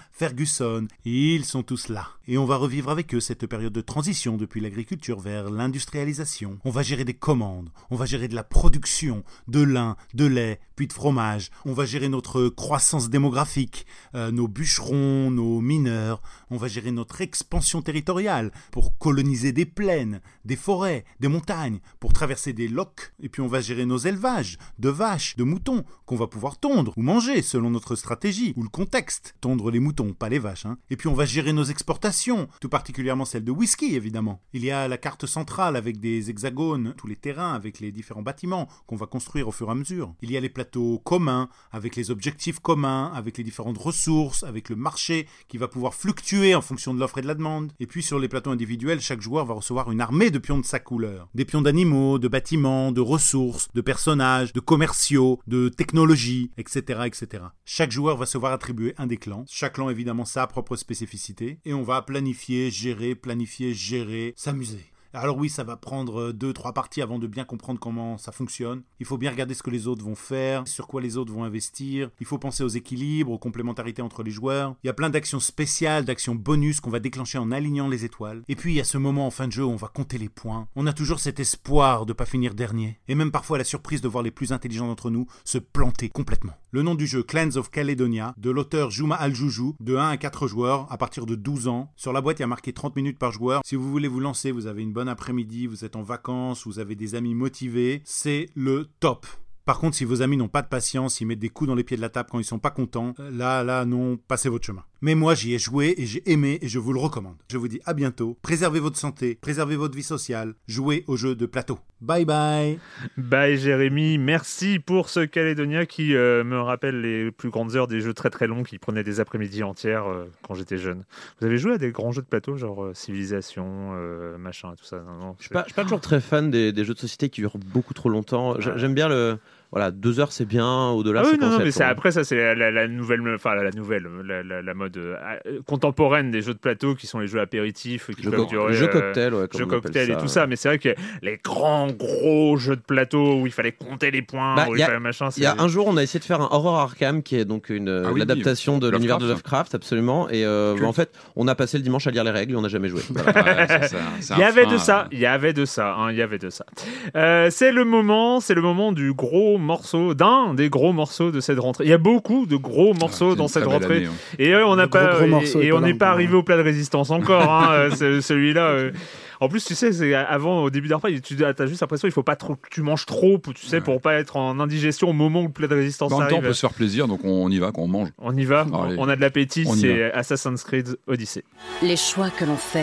Ferguson, ils sont tous là. Et on va revivre avec eux cette période de transition depuis l'agriculture vers l'industrialisation. On va gérer des commandes, on va gérer de la production, de lin, de lait, puis de fromage. On va gérer notre croissance démographique, euh, nos bûcherons, nos mineurs. On va gérer notre expansion territoriale pour coloniser des plaines, des forêts, des montagnes, pour traverser des lochs. Et puis on va gérer nos élevages de vaches, de moutons, qu'on va pouvoir tondre ou manger selon notre stratégie ou le contexte. Tondre les moutons, pas les vaches. Hein. Et puis on va gérer nos exportations, tout particulièrement celles de whisky évidemment. Il y a la carte centrale avec des hexagones, tous les terrains avec les différents bâtiments qu'on va construire au fur et à mesure. Il y a les plateaux communs avec les objectifs communs, avec les différentes ressources, avec le marché qui va pouvoir fluctuer en fonction de l'offre et de la demande. Et puis sur les plateaux individuels, chaque joueur va recevoir une armée de pions de sa couleur. Des pions d'animaux, de bâtiments, de ressources, de personnages, de commerciaux, de technologies, et cetera, et cetera. Chaque joueur va se voir attribuer un des clans. Chaque clan évidemment sa propre spécificité. Et on va planifier, gérer, planifier, gérer, s'amuser. Alors oui, ça va prendre deux, trois parties avant de bien comprendre comment ça fonctionne. Il faut bien regarder ce que les autres vont faire, sur quoi les autres vont investir. Il faut penser aux équilibres, aux complémentarités entre les joueurs. Il y a plein d'actions spéciales, d'actions bonus qu'on va déclencher en alignant les étoiles. Et puis il y a ce moment en fin de jeu où on va compter les points. On a toujours cet espoir de pas finir dernier. Et même parfois la surprise de voir les plus intelligents d'entre nous se planter complètement. Le nom du jeu, Clans of Caledonia, de l'auteur Juma Al-Joujou, de un à quatre joueurs, à partir de douze ans. Sur la boîte, il y a marqué trente minutes par joueur. Si vous voulez vous lancer, vous avez une bonne après-midi, vous êtes en vacances, vous avez des amis motivés, c'est le top. Par contre, si vos amis n'ont pas de patience, ils mettent des coups dans les pieds de la table quand ils sont pas contents, là, là, non, passez votre chemin. Mais moi, j'y ai joué et j'ai aimé et je vous le recommande. Je vous dis à bientôt, préservez votre santé, préservez votre vie sociale, jouez aux jeux de plateau. Bye bye. Bye Jérémy, merci pour ce Calédonia qui euh, me rappelle les plus grandes heures des jeux très très longs qui prenaient des après-midi entières euh, quand j'étais jeune. Vous avez joué à des grands jeux de plateau, genre euh, Civilisation, euh, machin, tout ça non, non, Je suis pas, je suis pas toujours très fan des, des jeux de société qui durent beaucoup trop longtemps. Ouais. J'aime bien le... Voilà, deux heures c'est bien, au-delà ah oui, c'est non, non, mais c'est après ça c'est la, la, la nouvelle, enfin la, la nouvelle, la, la, la mode euh, contemporaine des jeux de plateau qui sont les jeux apéritifs qui jeux peuvent co- durer. Jeux cocktail, ouais, jeux cocktail et tout ça, mais c'est vrai que les grands gros jeux de plateau où il fallait compter les points, bah, où il il fallait machin. Il y a un jour on a essayé de faire un Horror Arkham qui est donc une ah oui, l'adaptation oui, de Lovecraft, l'univers de Lovecraft, absolument. Et euh, bah, en fait, on a passé le dimanche à lire les règles et on n'a jamais joué. Voilà. Ouais, c'est ça, c'est il y avait fin, de ça, euh... il y avait de ça, hein, il y avait de ça. Euh, c'est le moment, c'est le moment du gros morceau, d'un des gros morceaux de cette rentrée. Il y a beaucoup de gros morceaux ah, dans cette rentrée. Année, hein. Et euh, on n'a pas, gros, gros et, et on n'est pas hein. arrivé au plat de résistance encore. Hein, celui-là. Euh... En plus, tu sais, c'est avant, au début d'un repas, tu as juste l'impression qu'il faut pas trop que tu manges trop, tu sais, ouais. pour pas être en indigestion au moment où le plat de résistance bon, arrive. En même temps, on peut se faire plaisir, donc on y va, quand on mange. On y va, Allez. on a de l'appétit, on c'est Assassin's Creed Odyssey. Les choix que l'on fait,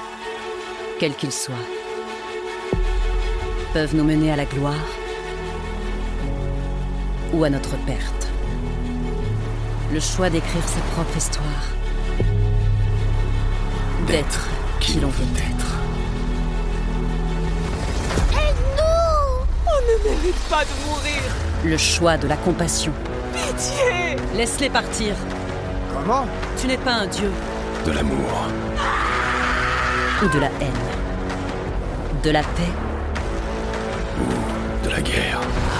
quels qu'ils soient, peuvent nous mener à la gloire ou à notre perte. Le choix d'écrire sa propre histoire, d'être qui l'on veut être. Et non! On ne mérite pas de mourir! Le choix de la compassion. Pitié! Laisse-les partir. Comment? Tu n'es pas un dieu. De l'amour. Ou de la haine. De la paix. Ou de la guerre.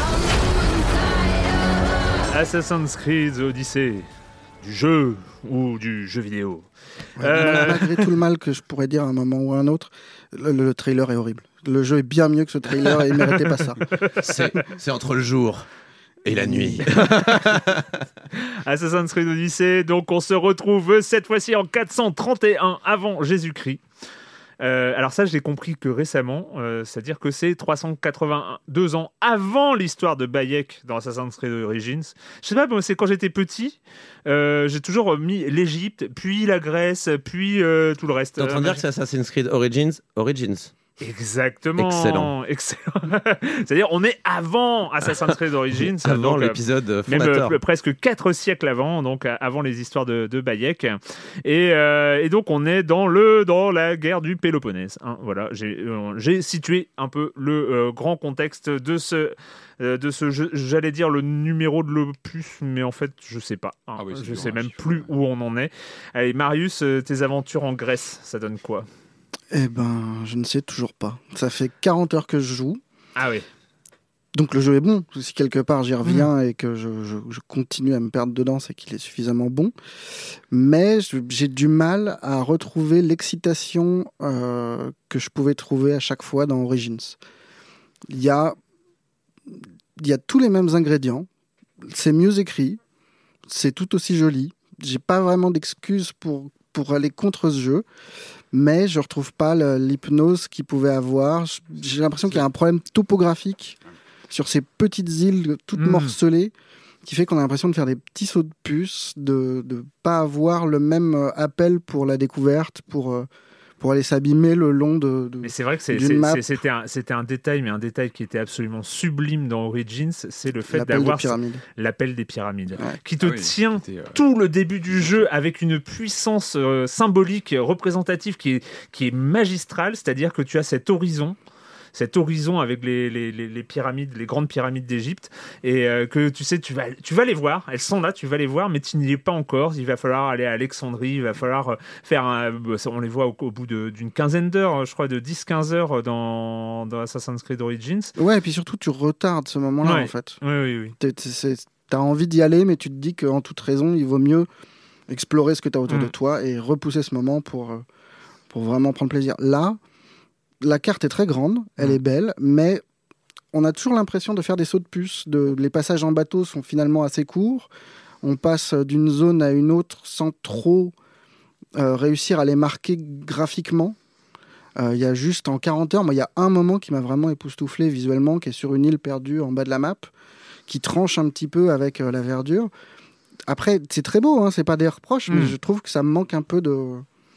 Assassin's Creed Odyssey, du jeu ou du jeu vidéo. Ouais, euh... Malgré tout le mal que je pourrais dire à un moment ou à un autre, le, le trailer est horrible. Le jeu est bien mieux que ce trailer et il ne méritait pas ça. C'est, c'est entre le jour et la nuit. Assassin's Creed Odyssey, donc on se retrouve cette fois-ci en quatre cent trente et un avant Jésus-Christ. Euh, alors ça, je l'ai compris que récemment, euh, c'est-à-dire que c'est trois cent quatre-vingt-deux ans avant l'histoire de Bayek dans Assassin's Creed Origins. Je sais pas, moi, c'est quand j'étais petit, euh, j'ai toujours mis l'Égypte, puis la Grèce, puis euh, tout le reste. T'es en train de dire que c'est Assassin's Creed Origins Origins. Exactement. Excellent. Excellent. C'est-à-dire, on est avant Assassin's Creed Origins. avant donc, l'épisode fondateur. Même euh, presque quatre siècles avant, donc avant les histoires de, de Bayek. Et, euh, et donc, on est dans, le, dans la guerre du Péloponnèse. Hein, voilà, j'ai, euh, j'ai situé un peu le euh, grand contexte de ce... de ce jeu, j'allais dire le numéro de l'opus, mais en fait, je sais pas. Hein. Ah oui, je sais même plus où on en est. Allez, Marius, tes aventures en Grèce, ça donne quoi ? Eh ben, je ne sais toujours pas. Ça fait quarante heures que je joue. Ah oui. Donc le jeu est bon. Si quelque part j'y reviens mmh. et que je, je, je continue à me perdre dedans, c'est qu'il est suffisamment bon. Mais je, j'ai du mal à retrouver l'excitation euh, que je pouvais trouver à chaque fois dans Origins. Il y a, il y a tous les mêmes ingrédients. C'est mieux écrit. C'est tout aussi joli. J'ai pas vraiment d'excuses pour, pour aller contre ce jeu. Mais je retrouve pas le, l'hypnose qu'il pouvait avoir. J'ai l'impression qu'il y a un problème topographique sur ces petites îles toutes mmh. morcelées, qui fait qu'on a l'impression de faire des petits sauts de puce, de ne pas avoir le même appel pour la découverte, pour, pour aller s'abîmer le long de, de mais c'est vrai que c'est, c'est, c'est, c'était, un, c'était un détail, mais un détail qui était absolument sublime dans Origins, c'est le fait l'appel d'avoir des l'appel des pyramides, ouais. qui te ah oui, tient euh... tout le début du jeu avec une puissance euh, symbolique, représentative qui est, qui est magistrale, c'est-à-dire que tu as cet horizon, cet horizon avec les, les, les, les pyramides, les grandes pyramides d'Égypte, et euh, que tu sais, tu vas, tu vas les voir, elles sont là, tu vas les voir, mais tu n'y es pas encore. Il va falloir aller à Alexandrie, il va falloir faire un, on les voit au, au bout de, d'une quinzaine d'heures, je crois, de dix à quinze heures dans, dans Assassin's Creed Origins. Ouais, et puis surtout, tu retardes ce moment-là, ouais. en fait. Oui, oui, oui. T'es, t'es, t'as envie d'y aller, mais tu te dis qu'en toute raison, il vaut mieux explorer ce que tu as autour mmh. de toi et repousser ce moment pour, pour vraiment prendre plaisir. Là, la carte est très grande, elle mmh. est belle, mais on a toujours l'impression de faire des sauts de puce. De, les passages en bateau sont finalement assez courts. On passe d'une zone à une autre sans trop euh, réussir à les marquer graphiquement. Il euh, y a juste en quarante heures, moi, il y a un moment qui m'a vraiment époustouflé visuellement, qui est sur une île perdue en bas de la map, qui tranche un petit peu avec euh, la verdure. Après, c'est très beau, hein, c'est pas des reproches, mmh. mais je trouve que ça me manque un peu de...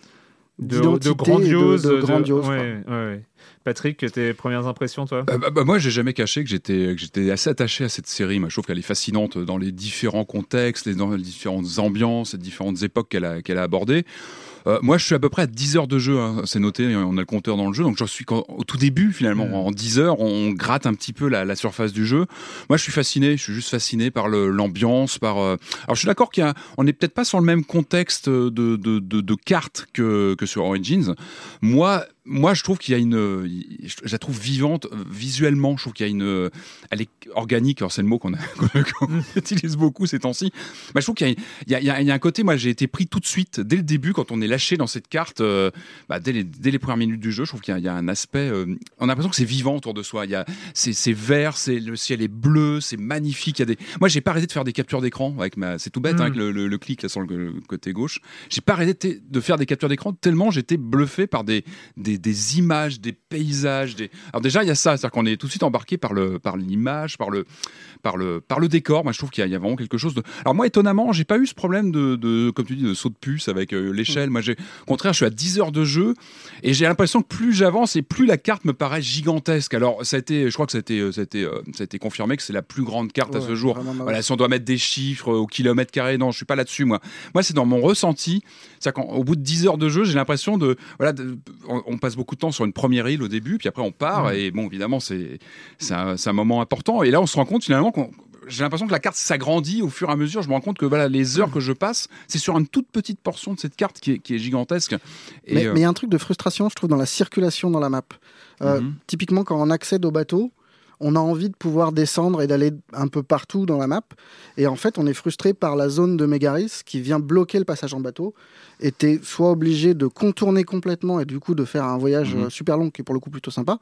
De, de grandiose, de, de grandiose de, ouais, ouais, ouais. Patrick, tes premières impressions, toi ? euh, bah, bah, Moi, j'ai jamais caché que j'étais, que j'étais assez attaché à cette série. Moi, je trouve qu'elle est fascinante dans les différents contextes, les, dans les différentes ambiances, les différentes époques qu'elle a, qu'elle a abordées. Euh, moi, je suis à peu près à dix heures de jeu, hein, c'est noté, on a le compteur dans le jeu, donc j'en suis au tout début finalement, mmh. en dix heures, on gratte un petit peu la, la surface du jeu. Moi, je suis fasciné, je suis juste fasciné par le, l'ambiance, par. Euh... Alors, je suis d'accord qu'il y a, on n'est peut-être pas sur le même contexte de de de, de cartes que que sur Origins. Moi. Moi, je trouve qu'il y a une, je la trouve vivante visuellement. Je trouve qu'il y a une, elle est organique. Alors c'est le mot qu'on, a, qu'on utilise beaucoup ces temps-ci. Bah, je trouve qu'il y a, il y a, il y a un côté. Moi, j'ai été pris tout de suite dès le début quand on est lâché dans cette carte. Euh, bah, dès les, dès les premières minutes du jeu, je trouve qu'il y a, il y a un aspect. Euh, on a l'impression que c'est vivant autour de soi. Il y a, c'est, c'est vert, c'est le ciel est bleu, c'est magnifique. Il y a des. Moi, j'ai pas arrêté de faire des captures d'écran avec ma. C'est tout bête, mmh. hein, avec le, le, le clic là sur le, le côté gauche. J'ai pas arrêté de faire des captures d'écran tellement j'étais bluffé par des, des des images, des paysages, des... Alors déjà il y a ça, c'est-à-dire qu'on est tout de suite embarqué par le par l'image, par le par le par le décor. Moi je trouve qu'il y a, il y a vraiment quelque chose de. Alors moi étonnamment, j'ai pas eu ce problème de, de comme tu dis de saut de puce avec euh, l'échelle. Moi j'ai au contraire, je suis à dix heures de jeu et j'ai l'impression que plus j'avance et plus la carte me paraît gigantesque. Alors ça a été, je crois que ça a été ça a été euh, ça a été confirmé que c'est la plus grande carte ouais, à ce jour. Voilà, si on doit mettre des chiffres au kilomètre carré, non, je suis pas là-dessus moi. Moi c'est dans mon ressenti, c'est-à-dire qu'au bout de dix heures de jeu, j'ai l'impression de voilà, de, on, on passe beaucoup de temps sur une première île au début, puis après on part, mmh. et bon, évidemment, c'est, c'est, un, c'est un moment important. Et là, on se rend compte finalement qu'on. J'ai l'impression que la carte s'agrandit au fur et à mesure. Je me rends compte que voilà, les heures que je passe, c'est sur une toute petite portion de cette carte qui est, qui est gigantesque. Et mais euh... il y a un truc de frustration, je trouve, dans la circulation dans la map. Euh, mmh. Typiquement, quand on accède au bateau, on a envie de pouvoir descendre et d'aller un peu partout dans la map. Et en fait, on est frustré par la zone de Mégaris qui vient bloquer le passage en bateau. Et t'es soit obligé de contourner complètement et du coup de faire un voyage mmh. super long qui est pour le coup plutôt sympa,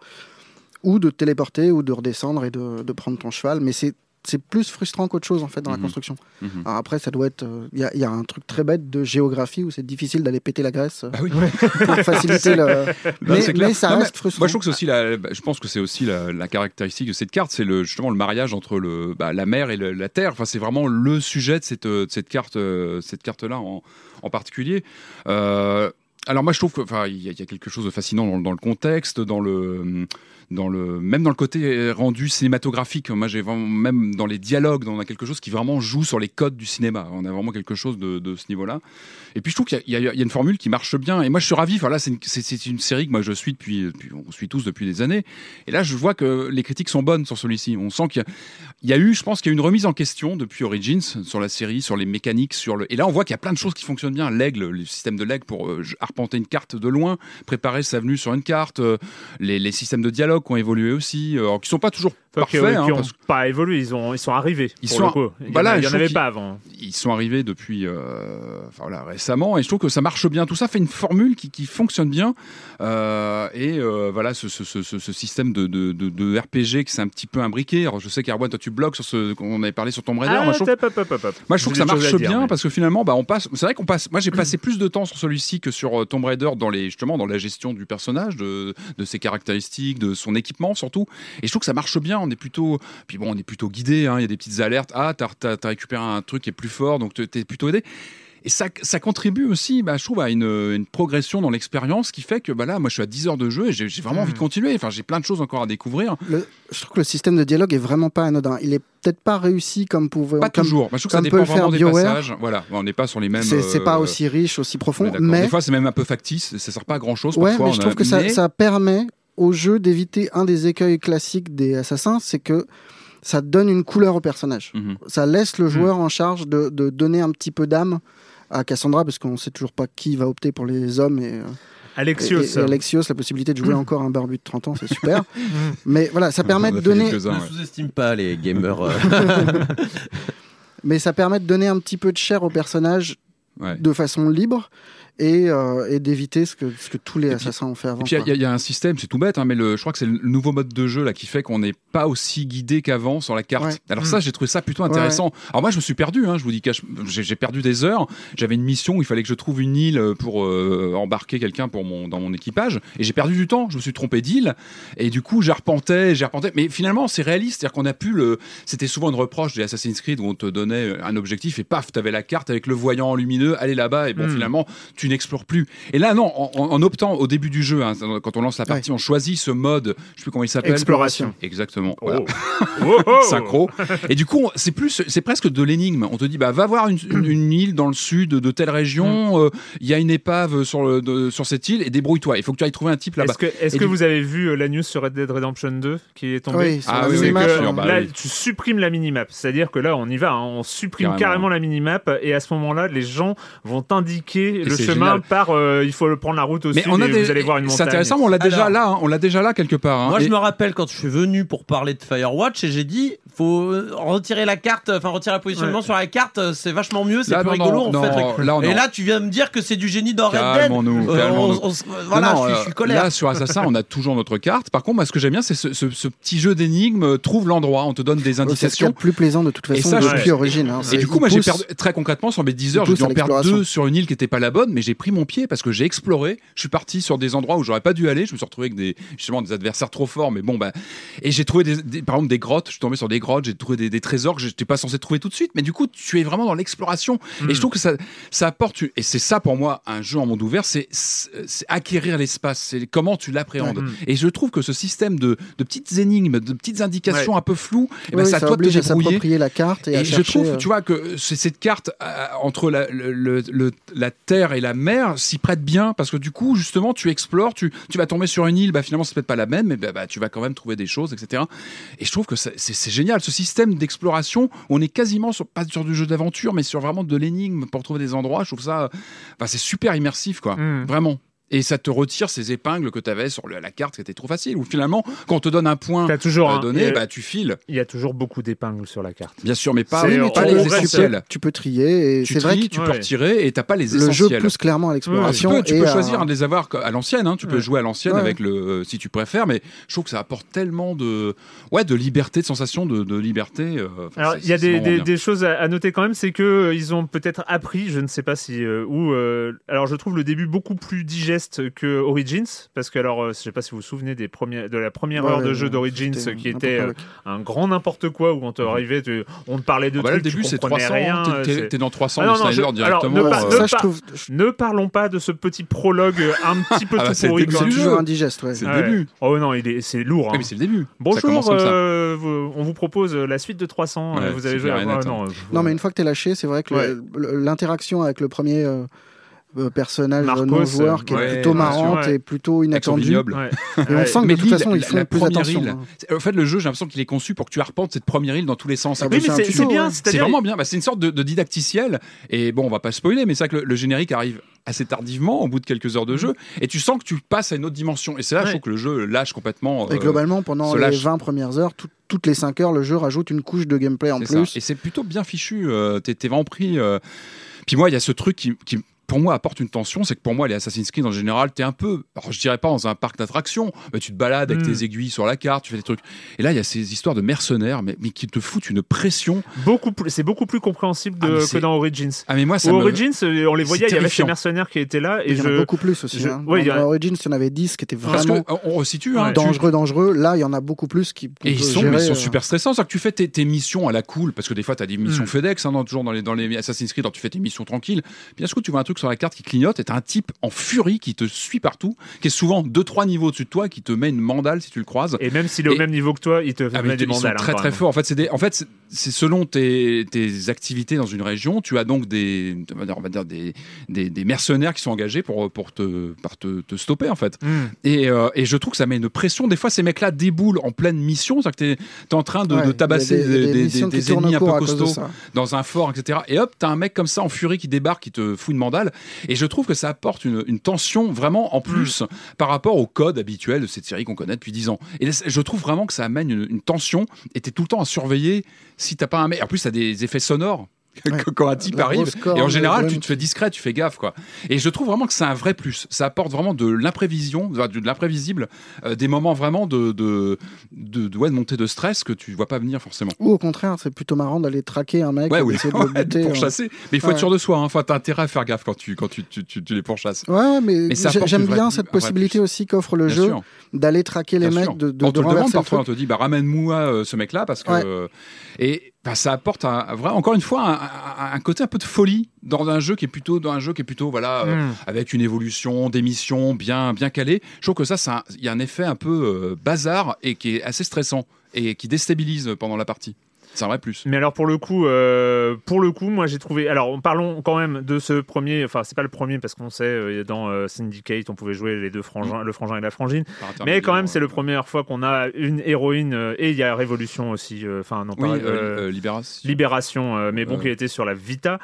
ou de te téléporter ou de redescendre et de, de prendre ton cheval. Mais c'est c'est plus frustrant qu'autre chose en fait dans mmh. la construction. Mmh. Alors après ça doit être, il euh, y, y a un truc très bête de géographie où c'est difficile d'aller péter la Grèce euh, ah oui. pour faciliter le. Mais, mais ça non, reste mais, frustrant. Moi je trouve que c'est aussi la, je pense que c'est aussi la, la caractéristique de cette carte, c'est le justement le mariage entre le bah, la mer et le, la terre. Enfin c'est vraiment le sujet de cette de cette carte euh, cette carte là en, en particulier. Euh, alors moi je trouve que enfin il y, y a quelque chose de fascinant dans, dans le contexte, dans le dans le même dans le côté rendu cinématographique. Moi j'ai vraiment, même dans les dialogues, on a quelque chose qui vraiment joue sur les codes du cinéma. On a vraiment quelque chose de, de ce niveau-là. Et puis je trouve qu'il y a, il y a, il y a une formule qui marche bien. Et moi je suis ravi. Enfin là c'est une, c'est, c'est une série que moi je suis depuis, depuis on suit tous depuis des années. Et là je vois que les critiques sont bonnes sur celui-ci. On sent qu'il y a, il y a eu, je pense qu'il y a eu une remise en question depuis Origins sur la série, sur les mécaniques, sur le. Et là on voit qu'il y a plein de choses qui fonctionnent bien. L'aigle, le système de l'aigle pour euh, arpenter une carte de loin, préparer sa venue sur une carte, euh, les, les systèmes de dialogue qui ont évolué aussi, euh, qui sont pas toujours parfait, qui, hein, qui ont parce... pas évolué, ils ont ils sont arrivés. Ils pour sont le coup. Il y en, voilà, il y en avait pas avant. Ils sont arrivés depuis, euh... enfin voilà, récemment, et je trouve que ça marche bien. Tout ça fait une formule qui, qui fonctionne bien, euh, et euh, voilà, ce, ce, ce, ce système de, de, de, de R P G qui s'est un petit peu imbriqué. Alors, je sais qu'Erwan, toi, tu bloques sur ce qu'on avait parlé sur Tomb Raider. Ah, moi, je trouve, hop, hop, hop, hop. moi, je trouve que ça marche dire, bien mais... parce que finalement, bah, on passe. C'est vrai qu'on passe. Moi, j'ai passé plus de temps sur celui-ci que sur Tomb Raider dans les justement dans la gestion du personnage, de, de ses caractéristiques, de son équipement surtout. Et je trouve que ça marche bien. On est plutôt, puis bon, on est plutôt guidé. Hein. Il y a des petites alertes. Ah, t'as, t'as, t'as récupéré un truc qui est plus fort, donc t'es plutôt aidé. Et ça, ça contribue aussi, bah, je trouve, à une, une progression dans l'expérience qui fait que bah, là, moi, je suis à dix heures de jeu et j'ai, j'ai vraiment mmh. envie de continuer. Enfin, j'ai plein de choses encore à découvrir. Le, je trouve que le système de dialogue est vraiment pas anodin. Il est peut-être pas réussi comme pouvait. Pas comme, toujours. Bah, je trouve que ça dépend vraiment des BioWare. passages. Voilà, on n'est pas sur les mêmes. C'est, c'est pas euh... aussi riche, aussi profond. Ouais, mais des fois, c'est même un peu factice. Ça sert pas à grand chose. Ouais, parfois, mais je trouve a... que ça, mais... ça permet au jeu d'éviter un des écueils classiques des assassins, c'est que ça donne une couleur au personnage. Mm-hmm. Ça laisse le joueur mm. en charge de, de donner un petit peu d'âme à Cassandra, parce qu'on ne sait toujours pas qui va opter pour les hommes. Et, Alexios. Et, et Alexios, la possibilité de jouer encore un barbu de trente ans, c'est super. Mais voilà, ça permet de donner... Ne ouais. sous-estime pas les gamers. Mais ça permet de donner un petit peu de chair au personnage ouais. de façon libre. Et, euh, et d'éviter ce que, ce que tous les et assassins puis, ont fait avant. Et puis il y, y a un système, c'est tout bête, hein, mais le, je crois que c'est le nouveau mode de jeu là qui fait qu'on n'est pas aussi guidé qu'avant sur la carte. Ouais. Alors mmh. ça, j'ai trouvé ça plutôt intéressant. Ouais. Alors moi, je me suis perdu, hein, je vous dis que j'ai, j'ai perdu des heures. J'avais une mission où il fallait que je trouve une île pour euh, embarquer quelqu'un pour mon, dans mon équipage, et j'ai perdu du temps. Je me suis trompé d'île, et du coup, j'arpentais, j'arpentais. Mais finalement, c'est réaliste, c'est-à-dire qu'on a pu le. C'était souvent une reproche des Assassin's Creed où on te donnait un objectif et paf, t'avais la carte avec le voyant lumineux, allez là-bas, et bon, mmh. finalement, tu n'explores plus. Et là, non, en, en optant au début du jeu, hein, quand on lance la partie, ouais. on choisit ce mode, je sais plus comment il s'appelle. Exploration. Exactement. Oh. Voilà. Oh oh. Synchro. Et du coup, c'est plus, c'est presque de l'énigme. On te dit, bah, va voir une, une, une île dans le sud de telle région. Il mm. euh, y a une épave sur, le, de, sur cette île et débrouille-toi. Il faut que tu ailles trouver un type là-bas. Est-ce que, est-ce que du... vous avez vu euh, la news sur Red Dead Redemption deux qui est tombée? Oui, ah oui, oui, que, sûr, bah, là, oui. tu supprimes la minimap. C'est-à-dire que là, on y va. Hein, on supprime carrément. carrément la minimap et à ce moment-là, les gens vont indiquer et le chemin génial. par. Euh, il faut le prendre la route au mais sud on a et des... vous allez voir une montagne. C'est intéressant, mais on l'a déjà Alors, là, hein, on l'a déjà là quelque part. Hein, moi, et... je me rappelle quand je suis venu pour parler de Firewatch et j'ai dit, faut retirer la carte, enfin retirer le positionnement ouais. sur la carte, c'est vachement mieux, c'est là, plus non, rigolo non, en fait. Là, et là, tu viens me dire que c'est du génie dans Red Dead. Calmons-nous, euh, calmons-nous. on, on, voilà, non, non, je, suis, je suis colère. Là, sur Assassin, on a toujours notre carte. Par contre, moi, ce que j'aime bien, c'est ce, ce, ce petit jeu d'énigmes. Trouve l'endroit, on te donne des indications. C'est ce le plus plaisant de toute façon ça, depuis ouais. Origine. Hein. Et du coup, moi, j'ai perdu très concrètement sur mes dix heures, j'ai dû en perdre deux sur une île qui n'était pas la bonne, mais j'ai pris mon pied parce que j'ai exploré. Je suis parti sur des endroits où j'aurais pas dû aller. Je me suis retrouvé avec des justement des adversaires trop forts, mais bon bah et j'ai trouvé des, des, par exemple des grottes. Je suis tombé sur des grottes, j'ai trouvé des, des trésors que j'étais pas censé trouver tout de suite. Mais du coup, tu es vraiment dans l'exploration mmh. et je trouve que ça ça apporte et c'est ça pour moi un jeu en monde ouvert, c'est, c'est, c'est acquérir l'espace, c'est comment tu l'appréhendes. Mmh. Et je trouve que ce système de, de petites énigmes, de petites indications ouais. un peu floues, et ben oui, ça, ça toi de te débrouiller. S'approprier la carte et, et à je chercher, trouve, euh... tu vois que c'est cette carte euh, entre la, le, le, le, la terre et la mer s'y prête bien parce que du coup justement tu explores, tu, tu vas tomber sur une île, bah finalement c'est peut-être pas la même, mais bah, bah, tu vas quand même trouver des choses, et cetera. Et je trouve que c'est, c'est, c'est génial, ce système d'exploration, on est quasiment sur, pas sur du jeu d'aventure, mais sur vraiment de l'énigme pour trouver des endroits. Je trouve ça, bah, c'est super immersif, quoi, mmh. vraiment. Et ça te retire ces épingles que tu avais sur le, la carte qui était trop facile. Ou finalement, quand on te donne un point T'as toujours à un, donner, a, bah, tu files. Il y a toujours beaucoup d'épingles sur la carte. Bien sûr, mais pas, oui, mais pas les essentiels. Tu peux trier. Et tu c'est tries, vrai que tu ouais. peux retirer et tu n'as pas les essentiels. Le jeu pousse clairement à l'exploration. Ouais, tu peux, tu peux choisir à... de les avoir à l'ancienne. Hein. Tu peux ouais. jouer à l'ancienne ouais. avec le, euh, si tu préfères. Mais je trouve que ça apporte tellement de, ouais, de liberté, de sensation de, de liberté. Euh, Alors, il y a des, des, des choses à noter quand même. C'est qu'ils ont peut-être appris, je ne sais pas si, euh, où. Euh, alors, je trouve le début beaucoup plus digeste que Origins. Parce que alors, euh, je sais pas si vous vous souvenez des premiers, de la première ouais, heure de ouais, jeu d'Origins qui était euh, un grand n'importe quoi où on te arrivait, tu, on te parlait de ah bah trucs, là, le début tu c'est trois cents, rien. T'es, t'es, t'es dans trois cents ah non, non, Snyder je, directement. Alors, ne, par, euh... ne, ça, par, trouve... ne parlons pas de ce petit prologue un petit peu ah bah, tout pourri. C'est toujours indigeste, ouais. C'est ah le début. Ouais. Oh non, il est, c'est lourd. Hein. Oui, mais c'est le début. Bonjour, euh, vous, on vous propose la suite de trois cents. Ouais, vous avez joué à... non, non, mais une fois que t'es lâché, c'est vrai que ouais. le, l'interaction avec le premier. Euh, euh, personnage Marcos, non joueur qui ouais, est plutôt marrante ouais. et plutôt inattendue. Vignoble. Ouais. Et on sent que Mais de toute l'île, façon, ils la- font la plus première attention. île, hein. c'est- En fait, le jeu, j'ai l'impression qu'il est conçu pour que tu arpentes cette première île dans tous les sens. Ah, Et bah, Oui, c'est mais un c'est, tuto, c'est bien. ouais. C'est C'est-à-dire, vraiment bien. Bah, c'est une sorte de, de didacticiel. Et bon, on va pas spoiler, mais c'est vrai que le, le générique arrive assez tardivement, au bout de quelques heures de jeu, et tu sens que tu passes à une autre dimension. Et c'est là, Ouais. je trouve que le jeu lâche complètement. Et euh, globalement, pendant se les lâche. vingt premières heures, tout- toutes les cinq heures, le jeu rajoute une couche de gameplay en c'est plus. ça. Et c'est plutôt bien fichu. Euh, t'es, t'es vraiment pris. euh. Puis moi, il y a ce truc qui, qui pour moi, apporte une tension, c'est que pour moi, les Assassin's Creed en général, t'es un peu, alors je dirais pas dans un parc d'attractions, mais tu te balades avec Mm. tes aiguilles sur la carte, tu fais des trucs. Et là, il y a ces histoires de mercenaires, mais, mais qui te foutent une pression. beaucoup plus, c'est beaucoup plus compréhensible de- Ah, mais que c'est- dans Origins. Ah, mais moi, ça Au me. Origins, euh, on les c'est voyait, il y avait ces terrifiant. mercenaires qui étaient là, et Il y en a je. beaucoup plus aussi. je- hein. ouais, il y Dans a- Origins, il y en avait dix qui étaient Parce vraiment que, on resitue, hein, tu- dangereux, dangereux. Là, il y en a beaucoup plus qui. qu'on Et ils peut sont, gérer, mais ils sont euh, super stressants. C'est-à-dire que tu fais tes, tes missions à la cool, parce que des fois, tu as des missions Mm. FedEx, hein, dans- toujours dans les, dans les Assassin's Creed, alors tu fais tes missions tranquilles. Puis d'un coup, tu vois un truc sur la carte qui clignote, et tu as un type en furie qui te suit partout, qui est souvent deux trois niveaux au-dessus de toi, qui te met une mandale si tu le croises. Et même s'il est au Et- même niveau que toi, il te Ah, met mais des ils sont mandales. très hein, quand très même. forts. En fait, c'est des- en fait, c'est- c'est selon tes, tes activités dans une région, tu as donc des, on va dire, on va dire des, des, des mercenaires qui sont engagés pour, pour te, par te, te stopper en fait. Mm. Et, euh, et je trouve que ça met une pression. Des fois, ces mecs-là déboulent en pleine mission, c'est-à-dire que t'es es en train de, ouais, de tabasser il y a des- des, des des- missions des qui tournent ennemis un peu court à cause de costauds ça. dans un fort, et cetera. Et hop, t'as un mec comme ça en furie qui débarque, qui te fout une mandale. Et je trouve que ça apporte une, une tension vraiment en plus Mm. par rapport au code habituel de cette série qu'on connaît depuis dix ans. Et je trouve vraiment que ça amène une, une tension, et t'es tout le temps à surveiller si t'as pas un mec. En plus, t'as des effets sonores. Ouais. Quand un type La arrive, grosse corne, et en général, le tu brume. te fais discret, tu fais gaffe, quoi. Et je trouve vraiment que c'est un vrai plus. Ça apporte vraiment de l'imprévision, de de l'imprévisible, euh, des moments vraiment de de de, de, ouais, de montée de stress que tu vois pas venir forcément. Ou au contraire, c'est plutôt marrant d'aller traquer un mec Ouais, et oui, d'essayer de le ouais, buter. pour hein. chasser. Mais il faut Ouais. être sûr de soi. Hein. Enfin, t'as intérêt à faire gaffe quand tu quand tu tu, tu, tu les pourchasses. Ouais, ouais, mais, Mais ça j'ai- apporte j'aime une vraie- bien un cette vrai possibilité plus. aussi qu'offre le Bien jeu sûr. d'aller traquer les Bien mecs, sûr. de, de, on de te demande renverser le parfois, on truc. te dit, bah, ramène-moi euh, ce mec-là, parce que. Ouais. euh, et bah, ça apporte, un, un vrai, encore une fois, un, un- un côté un peu de folie dans un jeu qui est plutôt, dans un jeu qui est plutôt, voilà, euh, Mm. avec une évolution, des missions bien, bien calées. Je trouve que ça, ça il y a un effet un peu euh, bazar et qui est assez stressant et qui déstabilise pendant la partie. C'est un vrai plus. Mais alors pour le coup, euh, pour le coup, moi j'ai trouvé. Alors parlons quand même de ce premier. Enfin, c'est pas le premier parce qu'on sait euh, dans euh, Syndicate, on pouvait jouer les deux frangins, le frangin et la frangine. Par Mais quand même, intermédiaire, c'est la euh, première fois qu'on a une héroïne euh, et il y a Révolution aussi. euh, Enfin non Oui, pas euh, euh, euh, Libération. Libération, euh, mais bon, Euh. qui était sur la Vita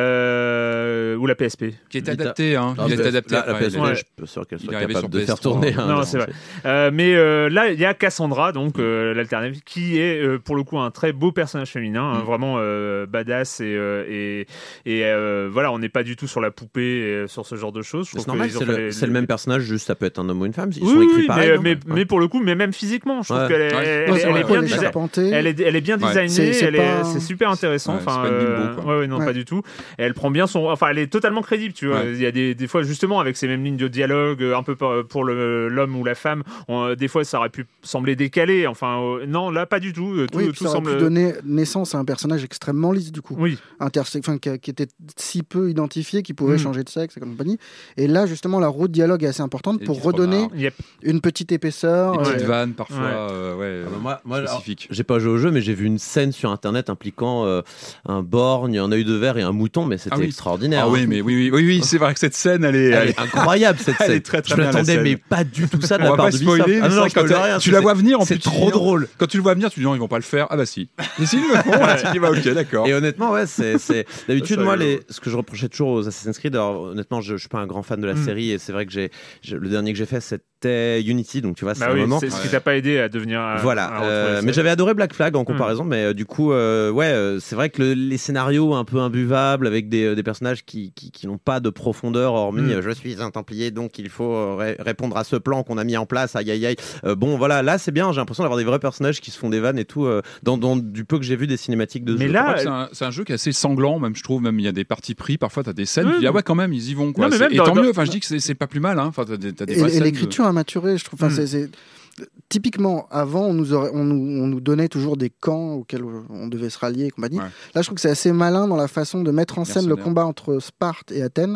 euh, ou la P S P. Qui est Vita. adapté, hein. Ah, il est bah, adapté. la, la après, P S P, il est- Ouais. je suis pas sûr qu'elle Il est soit arrivé capable sur de faire P S trois. tourner un. Non, c'est vrai. Euh, mais euh, là, il y a Cassandra, donc euh, l'alternative, qui est euh, pour le coup un très beau personnage féminin, hein, Mm. vraiment euh, badass et euh, et, et euh, voilà, on n'est pas du tout sur la poupée, et sur ce genre de choses. Je C'est trouve normal, qu'ils ont c'est fait le, les- c'est le même personnage, juste ça peut être un homme ou une femme. Ils Oui, sont écrits oui, pareil. mais, non mais, Ouais. mais pour le coup, mais même physiquement, je trouve Ouais. qu'elle est, Ouais. elle, Ouais, elle c'est est vrai, bien elle est desi- charpentée. elle est, elle est bien Ouais. designée, C'est- c'est elle est- pas- c'est super intéressant. Ouais, enfin, c'est pas une bimbo, euh, quoi. ouais, ouais, non, Ouais. pas du tout. Et elle prend bien son, enfin, elle est totalement crédible, tu vois. Ouais. Il y a des, des fois justement avec ces mêmes lignes de dialogue, euh, un peu pour, pour le- l'homme ou la femme. on- des fois, ça aurait pu sembler décalé. Enfin, euh, non, là, pas du tout. euh, Tout, Oui, tout puis ça aurait semble. pu donner naissance à un personnage extrêmement lisse du coup, Oui. Interse- enfin, qui, a- qui était si peu identifié qu'il pouvait Mm. changer de sexe et compagnie. Et là, justement, la route dialogue est assez importante Et pour des redonner remarques. Yep. une petite épaisseur. Des euh, petites vannes parfois, Ouais. euh, ouais, Ah bah moi, moi, alors, spécifiques. j'ai pas joué au jeu, mais j'ai vu une scène sur internet impliquant euh, un borgne, un œil de verre et un mouton, mais c'était Ah oui. extraordinaire. Ah hein. oui, mais oui, oui, oui, oui, c'est vrai que cette scène, elle est, Elle elle est incroyable cette Elle scène. est très, très je bien, la m'attendais scène. mais pas du tout ça de On la va part pas d'Ubisoft. spoiler, Ah mais non, c'est non, vrai je que peux quand rien, tu la c'est- vois venir, en c'est plus, tu trop dis, drôle. Quand tu le vois venir, tu dis non, ils vont pas le faire. Ah bah si. Et si, ils le font. Voilà, tu dis bah ok, d'accord. Et honnêtement, ouais, c'est, c'est... d'habitude, Ça, moi, rigolo. les... ce que je reprochais toujours aux Assassin's Creed, alors honnêtement, je, je suis pas un grand fan de la Mm. série et c'est vrai que j'ai, je- le dernier que j'ai fait, c'était Unity, donc tu vois, c'est Bah un oui, moment. c'est ce qui Ouais. t'a pas aidé à devenir. à- Voilà, à retrouver euh, la mais série. j'avais adoré Black Flag en Mm. comparaison, mais euh, du coup, euh, ouais, euh, c'est vrai que le- les scénarios un peu imbuvables avec des, euh, des personnages qui, qui, qui n'ont pas de profondeur, hormis Mm. euh, je suis un Templier, donc il faut euh, ré- répondre à ce plan qu'on a mis en place, aïe aïe aïe. Euh, bon, voilà, là c'est bien, j'ai l'impression d'avoir des vrais personnages qui se font des vannes et tout, euh, dans, dans du peu que j'ai vu des cinématiques de ce Mais jeu. là, Je crois que C'est un, c'est un jeu qui est assez sanglant, même je trouve. Même il y a des parties pris. Parfois, t'as des scènes. Oui, Tu dis ah mais- ouais, quand même, ils y vont. Quoi. Non, mais C'est- même et dans- tant dans- mieux. Enfin, je dis que c'est, c'est pas plus mal. Hein. Enfin, t'as des, t'as des Et, vraies et scènes de- l'écriture a maturé, je trouve. Enfin, Mm. c'est, c'est- Typiquement, avant, on nous, aurait- on, nous, on nous donnait toujours des camps auxquels on devait se rallier et compagnie. Ouais. Là, je trouve que c'est assez malin dans la façon de mettre en scène le Mercenaire. combat entre Sparte et Athènes,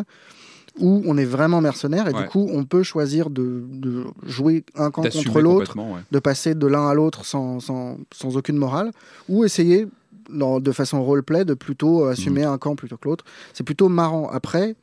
où on est vraiment mercenaire et Ouais. du coup, on peut choisir de, de jouer un camp d'assumer contre l'autre, complètement, ouais. de passer de l'un à l'autre sans, sans, sans aucune morale, ou essayer, dans- de façon roleplay, de plutôt assumer Mhm. un camp plutôt que l'autre. C'est plutôt marrant. Après,